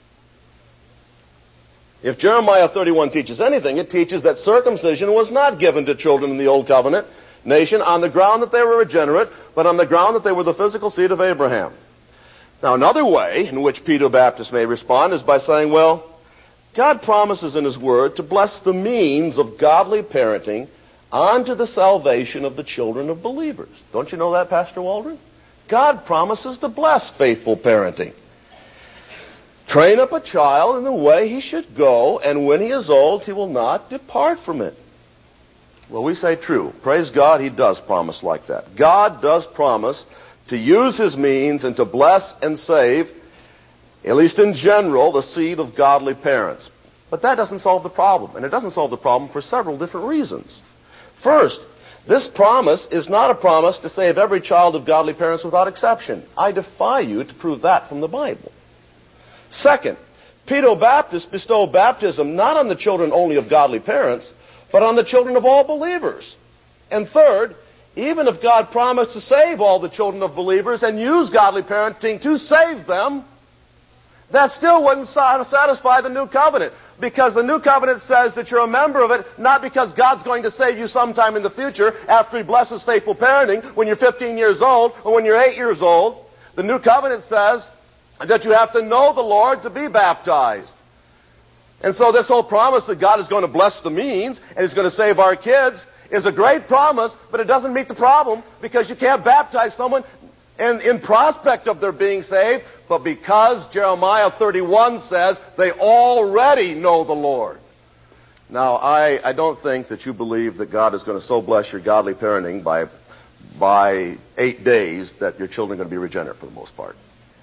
S2: If Jeremiah thirty-one teaches anything, it teaches that circumcision was not given to children in the Old Covenant nation on the ground that they were regenerate, but on the ground that they were the physical seed of Abraham. Now, another way in which Pedo-Baptists may respond is by saying, well, God promises in His Word to bless the means of godly parenting onto the salvation of the children of believers. Don't you know that, Pastor Waldron? God promises to bless faithful parenting. Train up a child in the way he should go, and when he is old, he will not depart from it. Well, we say true. Praise God, He does promise like that. God does promise to use His means and to bless and save, at least in general, the seed of godly parents. But that doesn't solve the problem, and it doesn't solve the problem for several different reasons. First, this promise is not a promise to save every child of godly parents without exception. I defy you to prove that from the Bible. Second, Pedo-Baptists bestow baptism not on the children only of godly parents, but on the children of all believers. And third, even if God promised to save all the children of believers and use godly parenting to save them, that still wouldn't satisfy the New Covenant, because the New Covenant says that you're a member of it not because God's going to save you sometime in the future after He blesses faithful parenting when you're fifteen years old or when you're eight years old. The New Covenant says that you have to know the Lord to be baptized. And so this whole promise that God is going to bless the means and He's going to save our kids is a great promise, but it doesn't meet the problem, because you can't baptize someone in, in prospect of their being saved, but because Jeremiah thirty-one says they already know the Lord. Now, I, I don't think that you believe that God is going to so bless your godly parenting by, by eight days that your children are going to be regenerate for the most part.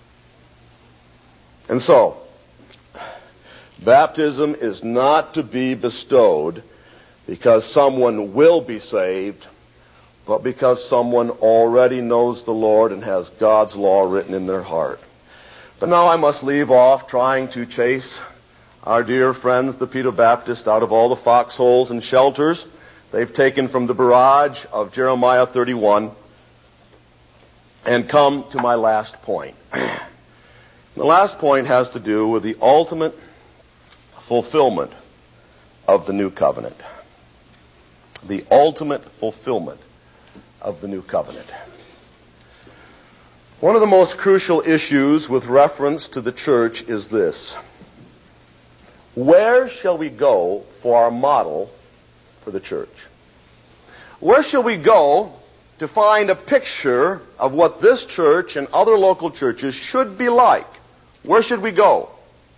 S2: And so, baptism is not to be bestowed because someone will be saved, but because someone already knows the Lord and has God's law written in their heart. But now I must leave off trying to chase our dear friends, the Pedo-Baptists, out of all the foxholes and shelters they've taken from the barrage of Jeremiah thirty-one, and come to my last point. The last point has to do with the ultimate fulfillment of the New Covenant. The ultimate fulfillment of the New Covenant. One of the most crucial issues with reference to the church is this: where shall we go for our model for the church? Where shall we go to find a picture of what this church and other local churches should be like, where should we go?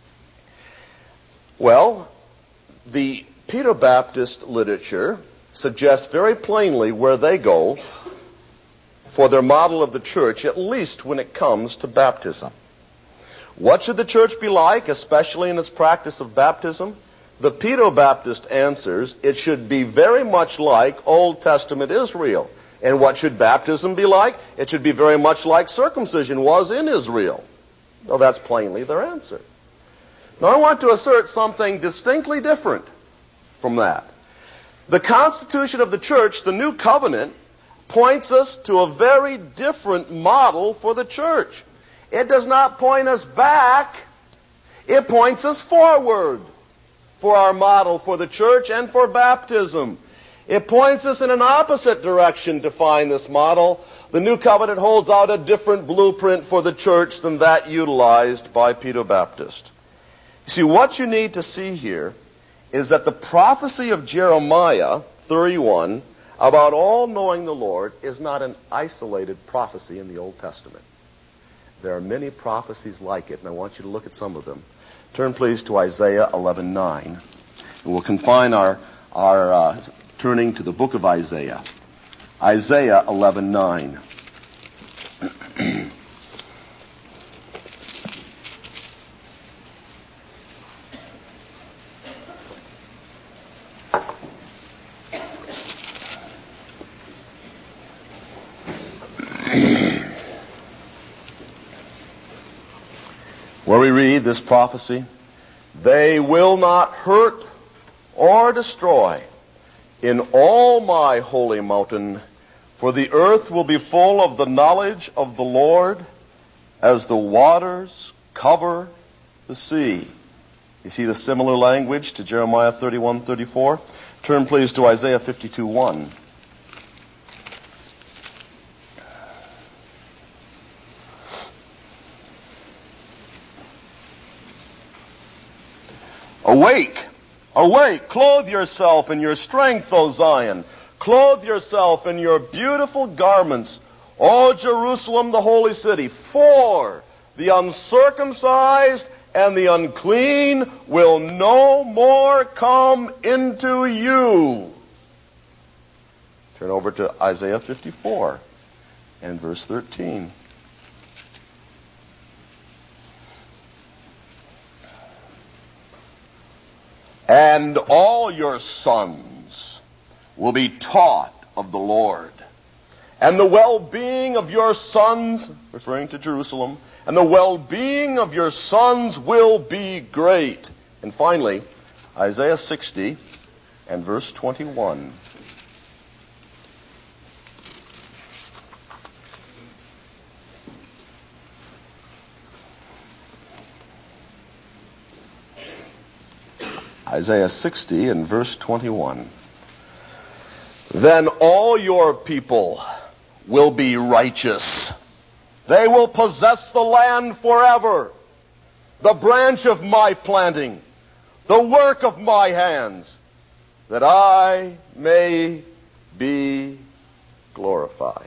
S2: Well, the Peter Baptist literature suggests very plainly where they go for their model of the church, at least when it comes to baptism. What should the church be like, especially in its practice of baptism? The Peter Baptist answers, it should be very much like Old Testament Israel. And what should baptism be like? It should be very much like circumcision was in Israel. Well, that's plainly their answer. Now, I want to assert something distinctly different from that. The Constitution of the church, the New Covenant, points us to a very different model for the church. It does not point us back. It points us forward for our model for the church and for baptism. It points us in an opposite direction to find this model. The New Covenant holds out a different blueprint for the church than that utilized by Peter Baptist. You see, what you need to see here is that the prophecy of Jeremiah thirty-one about all knowing the Lord is not an isolated prophecy in the Old Testament. There are many prophecies like it, and I want you to look at some of them. Turn, please, to Isaiah eleven nine. And we'll confine our, our uh, turning to the book of Isaiah. Isaiah eleven nine. Where we read this prophecy, they will not hurt or destroy in all my holy mountain, for the earth will be full of the knowledge of the Lord as the waters cover the sea. You see the similar language to Jeremiah thirty-one thirty-four? Turn please to Isaiah fifty-two one. Awake, awake, clothe yourself in your strength, O Zion. Clothe yourself in your beautiful garments, O Jerusalem, the holy city. For the uncircumcised and the unclean will no more come into you. Turn over to Isaiah fifty-four and verse thirteen. And all your sons will be taught of the Lord. And the well-being of your sons, referring to Jerusalem, and the well-being of your sons will be great. And finally, Isaiah sixty and verse twenty-one. Isaiah sixty and verse twenty-one. Then all your people will be righteous. They will possess the land forever, the branch of my planting, the work of my hands, that I may be glorified.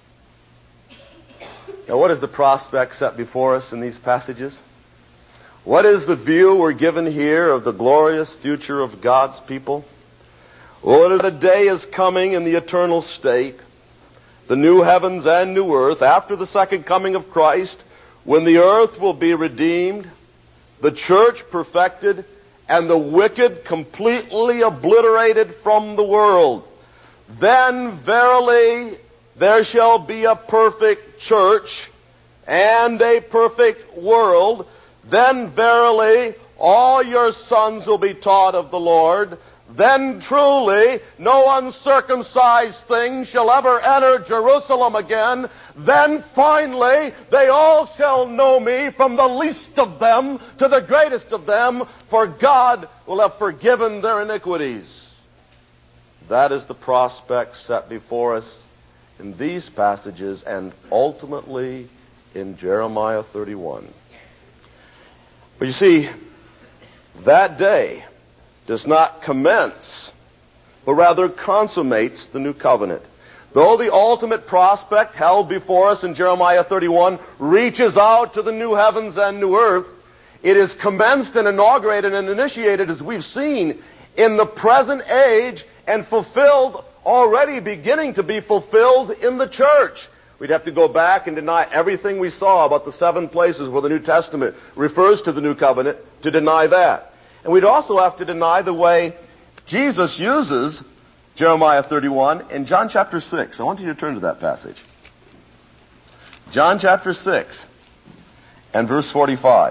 S2: Now, what is the prospect set before us in these passages? What is the view we're given here of the glorious future of God's people? Well, the day is coming in the eternal state, the new heavens and new earth, after the second coming of Christ, when the earth will be redeemed, the church perfected, and the wicked completely obliterated from the world. Then verily there shall be a perfect church and a perfect world. Then verily all your sons will be taught of the Lord. Then truly no uncircumcised thing shall ever enter Jerusalem again. Then finally they all shall know me, from the least of them to the greatest of them, for God will have forgiven their iniquities. That is the prospect set before us in these passages and ultimately in Jeremiah thirty-one. But you see, that day does not commence, but rather consummates the new covenant. Though the ultimate prospect held before us in Jeremiah thirty-one reaches out to the new heavens and new earth, it is commenced and inaugurated and initiated, as we've seen, in the present age and fulfilled, already beginning to be fulfilled in the church. We'd have to go back and deny everything we saw about the seven places where the New Testament refers to the New Covenant to deny that. And we'd also have to deny the way Jesus uses Jeremiah thirty-one in John chapter six. I want you to turn to that passage. John chapter six and verse forty-five.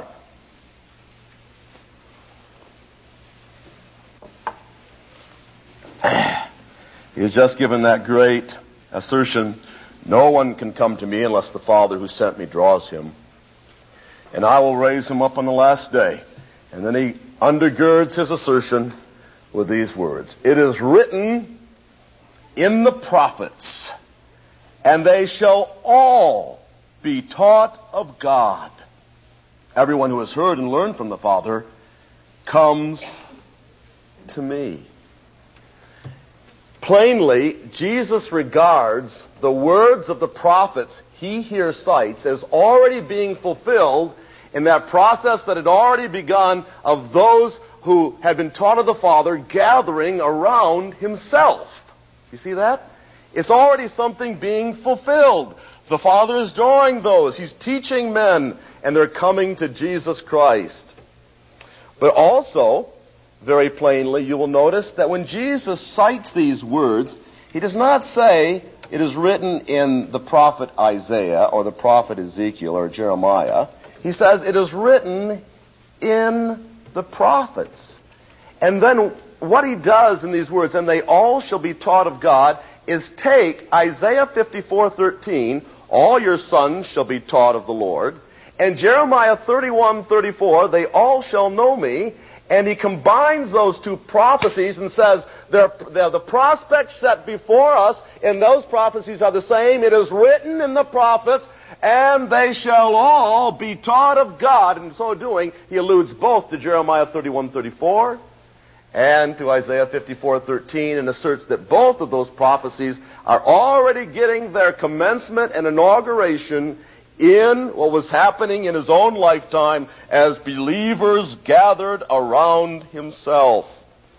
S2: He has just given that great assertion, "No one can come to me unless the Father who sent me draws him, and I will raise him up on the last day." And then he undergirds his assertion with these words, "It is written in the prophets, and they shall all be taught of God. Everyone who has heard and learned from the Father comes to me." Plainly, Jesus regards the words of the prophets he here cites as already being fulfilled in that process that had already begun of those who had been taught of the Father gathering around himself. You see that? It's already something being fulfilled. The Father is drawing those. He's teaching men, and they're coming to Jesus Christ. But also, very plainly, you will notice that when Jesus cites these words, he does not say it is written in the prophet Isaiah or the prophet Ezekiel or Jeremiah. He says it is written in the prophets. And then what he does in these words, "and they all shall be taught of God," is take Isaiah fifty-four thirteen, "all your sons shall be taught of the Lord," and Jeremiah thirty-one thirty-four, "they all shall know me," and he combines those two prophecies and says they're, they're the prospects set before us, and those prophecies are the same. It is written in the prophets, "and they shall all be taught of God." In so doing, he alludes both to Jeremiah thirty-one thirty-four and to Isaiah fifty-four thirteen, and asserts that both of those prophecies are already getting their commencement and inauguration in what was happening in his own lifetime as believers gathered around himself.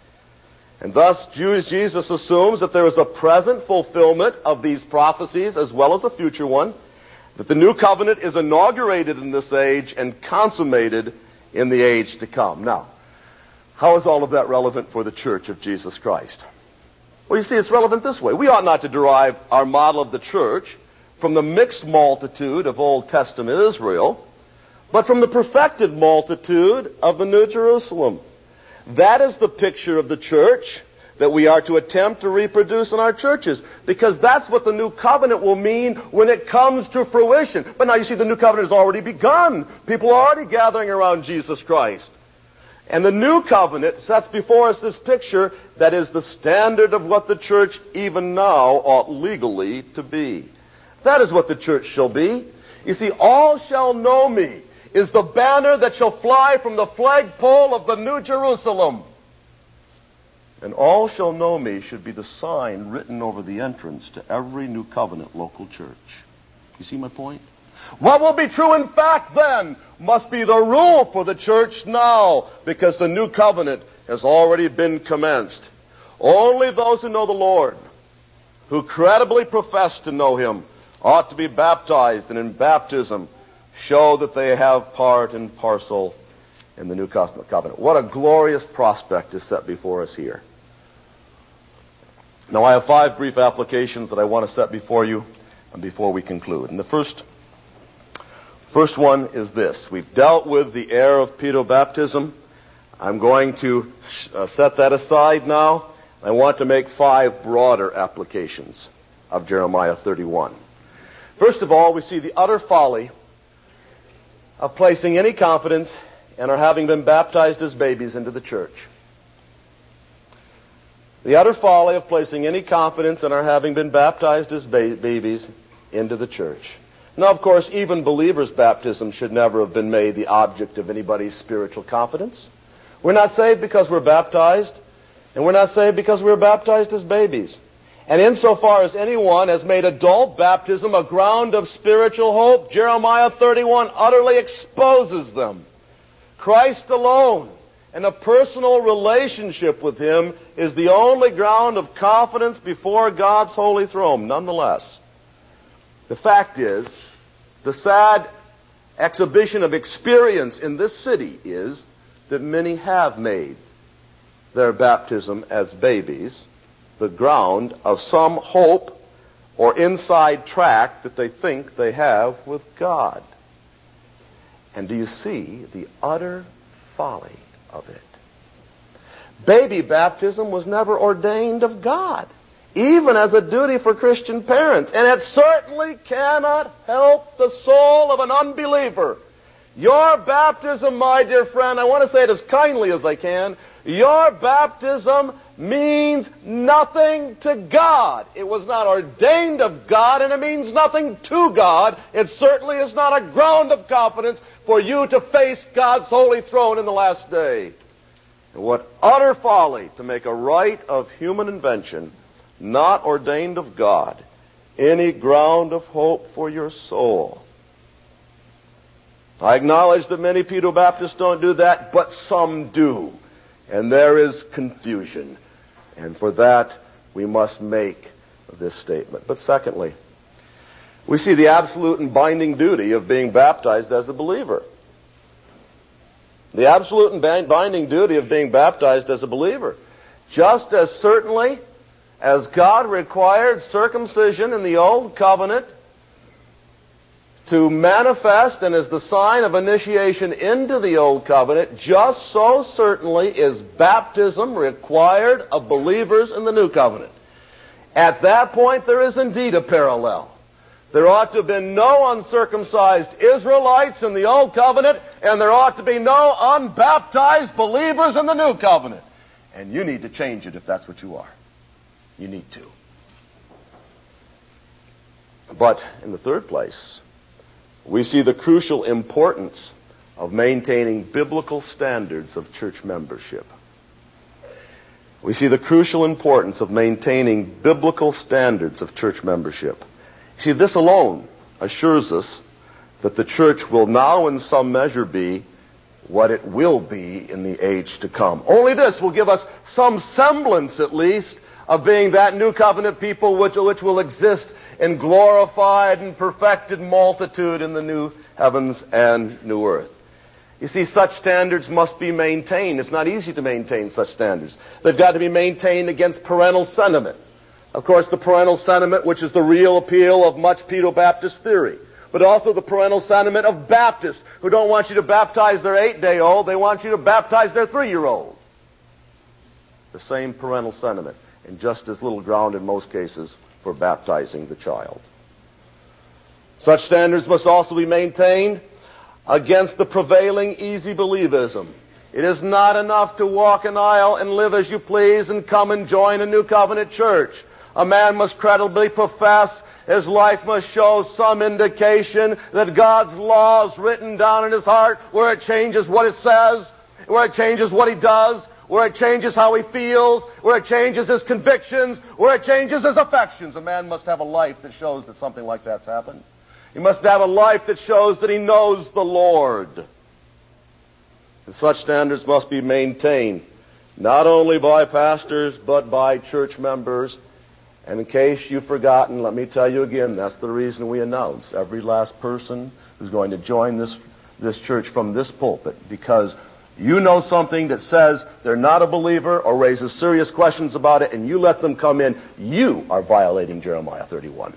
S2: And thus, Jesus assumes that there is a present fulfillment of these prophecies as well as a future one, that the new covenant is inaugurated in this age and consummated in the age to come. Now, how is all of that relevant for the church of Jesus Christ? Well, you see, it's relevant this way. We ought not to derive our model of the church from the mixed multitude of Old Testament Israel, but from the perfected multitude of the New Jerusalem. That is the picture of the church that we are to attempt to reproduce in our churches, because that's what the new covenant will mean when it comes to fruition. But now you see, the new covenant has already begun. People are already gathering around Jesus Christ. And the new covenant sets before us this picture that is the standard of what the church even now ought legally to be. That is what the church shall be. You see, "all shall know me" is the banner that shall fly from the flagpole of the New Jerusalem. And "all shall know me" should be the sign written over the entrance to every New Covenant local church. You see my point? What will be true in fact then must be the rule for the church now, because the new covenant has already been commenced. Only those who know the Lord, who credibly profess to know him, ought to be baptized, and in baptism show that they have part and parcel in the new covenant. What a glorious prospect is set before us here. Now, I have five brief applications that I want to set before you and before we conclude. And the first First one is this. We've dealt with the air of pedobaptism. I'm going to uh, set that aside now. I want to make five broader applications of Jeremiah thirty-one. First of all, we see the utter folly of placing any confidence in our having been baptized as babies into the church. The utter folly of placing any confidence in our having been baptized as ba- babies into the church. Now, of course, even believers' baptism should never have been made the object of anybody's spiritual confidence. We're not saved because we're baptized, and we're not saved because we were baptized as babies. And insofar as anyone has made adult baptism a ground of spiritual hope, Jeremiah thirty-one utterly exposes them. Christ alone and a personal relationship with Him is the only ground of confidence before God's holy throne. Nonetheless, the fact is, the sad exhibition of experience in this city is that many have made their baptism as babies the ground of some hope or inside track that they think they have with God. And do you see the utter folly of it? Baby baptism was never ordained of God, even as a duty for Christian parents. And it certainly cannot help the soul of an unbeliever. Your baptism, my dear friend, I want to say it as kindly as I can, your baptism means nothing to God. It was not ordained of God, and it means nothing to God. It certainly is not a ground of confidence for you to face God's holy throne in the last day. And what utter folly to make a rite of human invention, not ordained of God, any ground of hope for your soul. I acknowledge that many Pedro-Baptists don't do that, but some do. And there is confusion. And for that, we must make this statement. But secondly, we see the absolute and binding duty of being baptized as a believer. The absolute and binding duty of being baptized as a believer. Just as certainly as God required circumcision in the Old Covenant to manifest and as the sign of initiation into the Old Covenant, just so certainly is baptism required of believers in the New Covenant. At that point, there is indeed a parallel. There ought to have been no uncircumcised Israelites in the Old Covenant, and there ought to be no unbaptized believers in the New Covenant. And you need to change it if that's what you are. You need to. But in the third place, we see the crucial importance of maintaining biblical standards of church membership. We see the crucial importance of maintaining biblical standards of church membership. See, this alone assures us that the church will now in some measure be what it will be in the age to come. Only this will give us some semblance, at least, of being that new covenant people which, which will exist in glorified and perfected multitude in the new heavens and new earth. You see, such standards must be maintained. It's not easy to maintain such standards. They've got to be maintained against parental sentiment. Of course, the parental sentiment, which is the real appeal of much Pedo-Baptist theory, but also the parental sentiment of Baptists who don't want you to baptize their eight-day-old, they want you to baptize their three-year-old. The same parental sentiment, and just as little ground in most cases for baptizing the child. Such standards must also be maintained against the prevailing easy believism. It is not enough to walk an aisle and live as you please and come and join a New Covenant church. A man must credibly profess, his life must show some indication that God's law is written down in his heart, where it changes what it says, where it changes what he does, where it changes how he feels, where it changes his convictions, where it changes his affections. A man must have a life that shows that something like that's happened. He must have a life that shows that he knows the Lord. And such standards must be maintained, not only by pastors, but by church members. And in case you've forgotten, let me tell you again, that's the reason we announce every last person who's going to join this, this church from this pulpit, because you know something that says they're not a believer or raises serious questions about it, and you let them come in, you are violating Jeremiah thirty-one.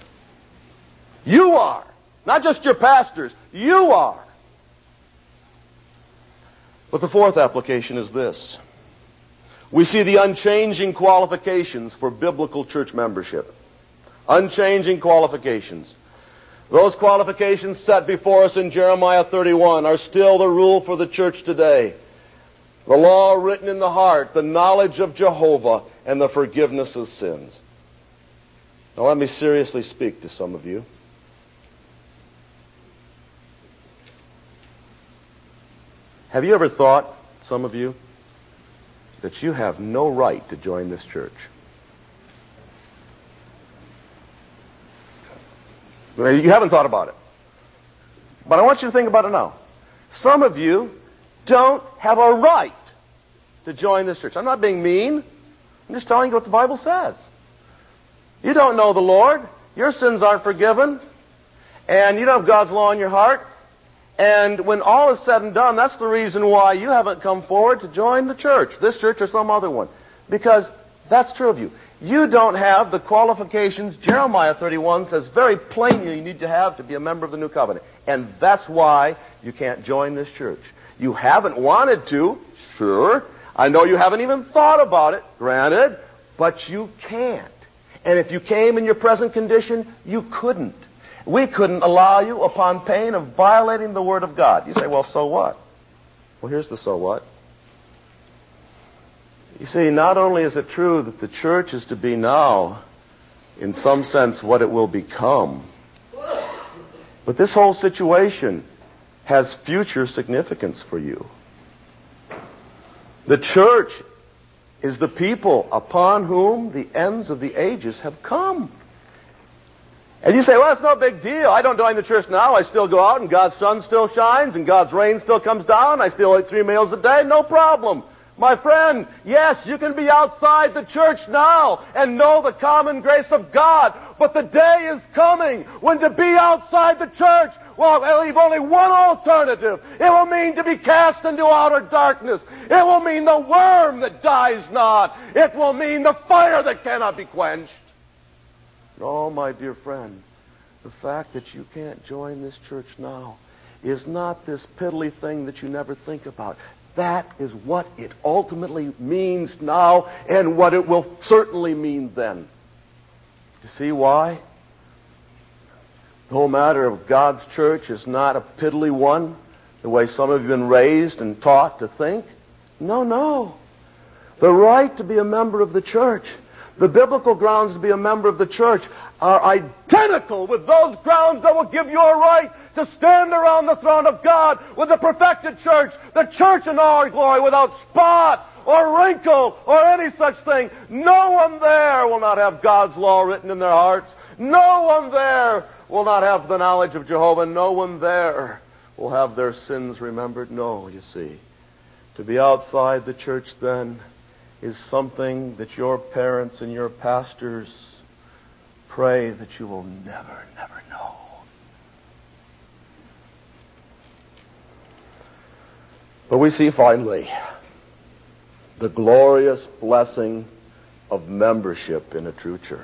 S2: You are. Not just your pastors. You are. But the fourth application is this. We see the unchanging qualifications for biblical church membership. Unchanging qualifications. Those qualifications set before us in Jeremiah thirty-one are still the rule for the church today. The law written in the heart, the knowledge of Jehovah, and the forgiveness of sins. Now let me seriously speak to some of you. Have you ever thought, some of you, that you have no right to join this church? You haven't thought about it. But I want you to think about it now. Some of you don't have a right to join this church. I'm not being mean. I'm just telling you what the Bible says. You don't know the Lord. Your sins aren't forgiven. And you don't have God's law in your heart. And when all is said and done, that's the reason why you haven't come forward to join the church, this church or some other one. Because that's true of you. You don't have the qualifications Jeremiah thirty-one says very plainly you need to have to be a member of the new covenant. And that's why you can't join this church. You haven't wanted to, sure. I know you haven't even thought about it, granted, but you can't. And if you came in your present condition, you couldn't. We couldn't allow you upon pain of violating the Word of God. You say, well, so what? Well, here's the so what. You see, not only is it true that the church is to be now, in some sense, what it will become, but this whole situation has future significance for you. The church is the people upon whom the ends of the ages have come. And you say, well, it's no big deal. I don't join the church now. I still go out and God's sun still shines and God's rain still comes down. I still eat three meals a day. No problem. My friend, yes, you can be outside the church now and know the common grace of God. But the day is coming when to be outside the church, well, it'll leave only one alternative. It will mean to be cast into outer darkness. It will mean the worm that dies not. It will mean the fire that cannot be quenched. Oh, my dear friend, the fact that you can't join this church now is not this piddly thing that you never think about. That is what it ultimately means now and what it will certainly mean then. You see why? The whole matter of God's church is not a piddly one, the way some of you have been raised and taught to think. No, no. The right to be a member of the church, the biblical grounds to be a member of the church, are identical with those grounds that will give you a right to stand around the throne of God with the perfected church, the church in all glory, without spot or wrinkle or any such thing. No one there will not have God's law written in their hearts. No one there will not have the knowledge of Jehovah. No one there will have their sins remembered. No, you see. To be outside the church then is something that your parents and your pastors pray that you will never, never know. But we see finally the glorious blessing of membership in a true church.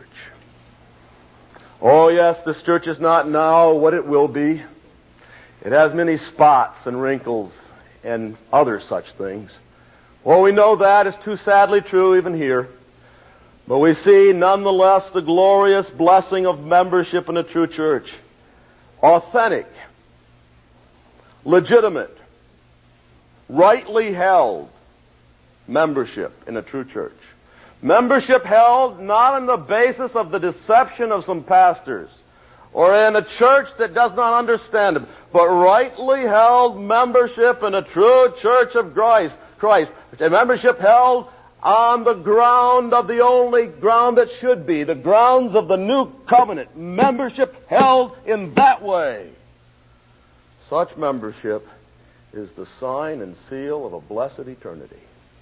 S2: Oh yes, this church is not now what it will be. It has many spots and wrinkles and other such things. Well, we know that is too sadly true even here. But we see nonetheless the glorious blessing of membership in a true church. Authentic, legitimate, rightly held membership in a true church. Membership held not on the basis of the deception of some pastors or in a church that does not understand him, but rightly held membership in a true church of Christ. Christ. A membership held on the ground of the only ground that should be, the grounds of the new covenant. Membership held in that way. Such membership is the sign and seal of a blessed eternity.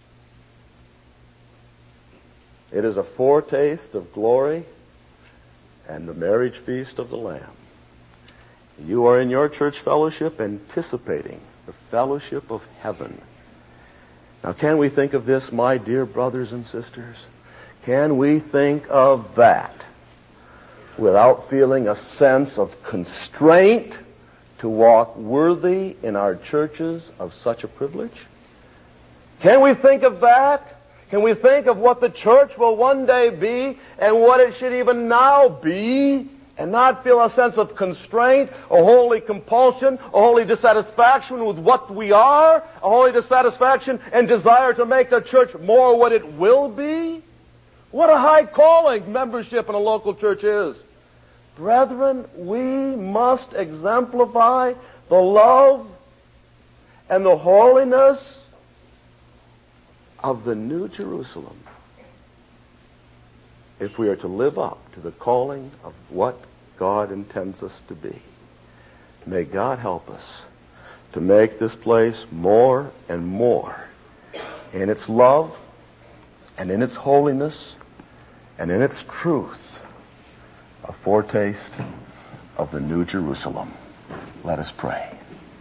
S2: It is a foretaste of glory and the marriage feast of the Lamb. You are in your church fellowship anticipating the fellowship of heaven. Now, can we think of this, my dear brothers and sisters? Can we think of that without feeling a sense of constraint to walk worthy in our churches of such a privilege? Can we think of that? Can we think of what the church will one day be and what it should even now be and not feel a sense of constraint, a holy compulsion, a holy dissatisfaction with what we are, a holy dissatisfaction and desire to make the church more what it will be? What a high calling membership in a local church is. Brethren, we must exemplify the love and the holiness of the New Jerusalem if we are to live up to the calling of what God intends us to be. May God help us to make this place more and more in its love and in its holiness and in its truth a foretaste of the New Jerusalem. Let us pray.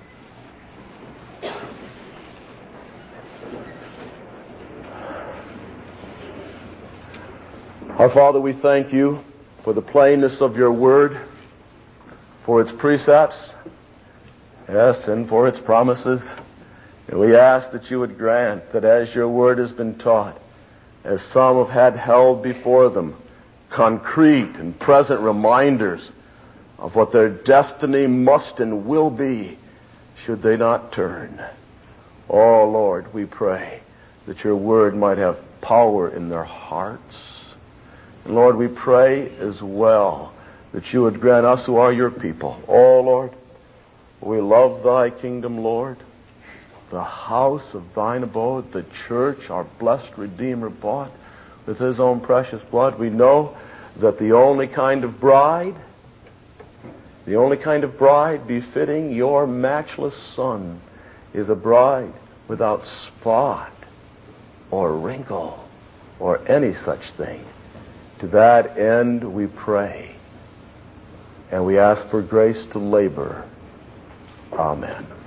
S2: Our Father, we thank you for the plainness of your word, for its precepts, yes, and for its promises. And we ask that you would grant that as your word has been taught, as some have had held before them concrete and present reminders of what their destiny must and will be should they not turn. Oh, Lord, we pray that your word might have power in their hearts. And Lord, we pray as well that you would grant us who are your people. Oh, Lord, we love thy kingdom, Lord, the house of thine abode, the church, our blessed Redeemer bought with his own precious blood. We know that the only kind of bride, the only kind of bride befitting your matchless Son is a bride without spot or wrinkle or any such thing. To that end we pray, and we ask for grace to labor. Amen.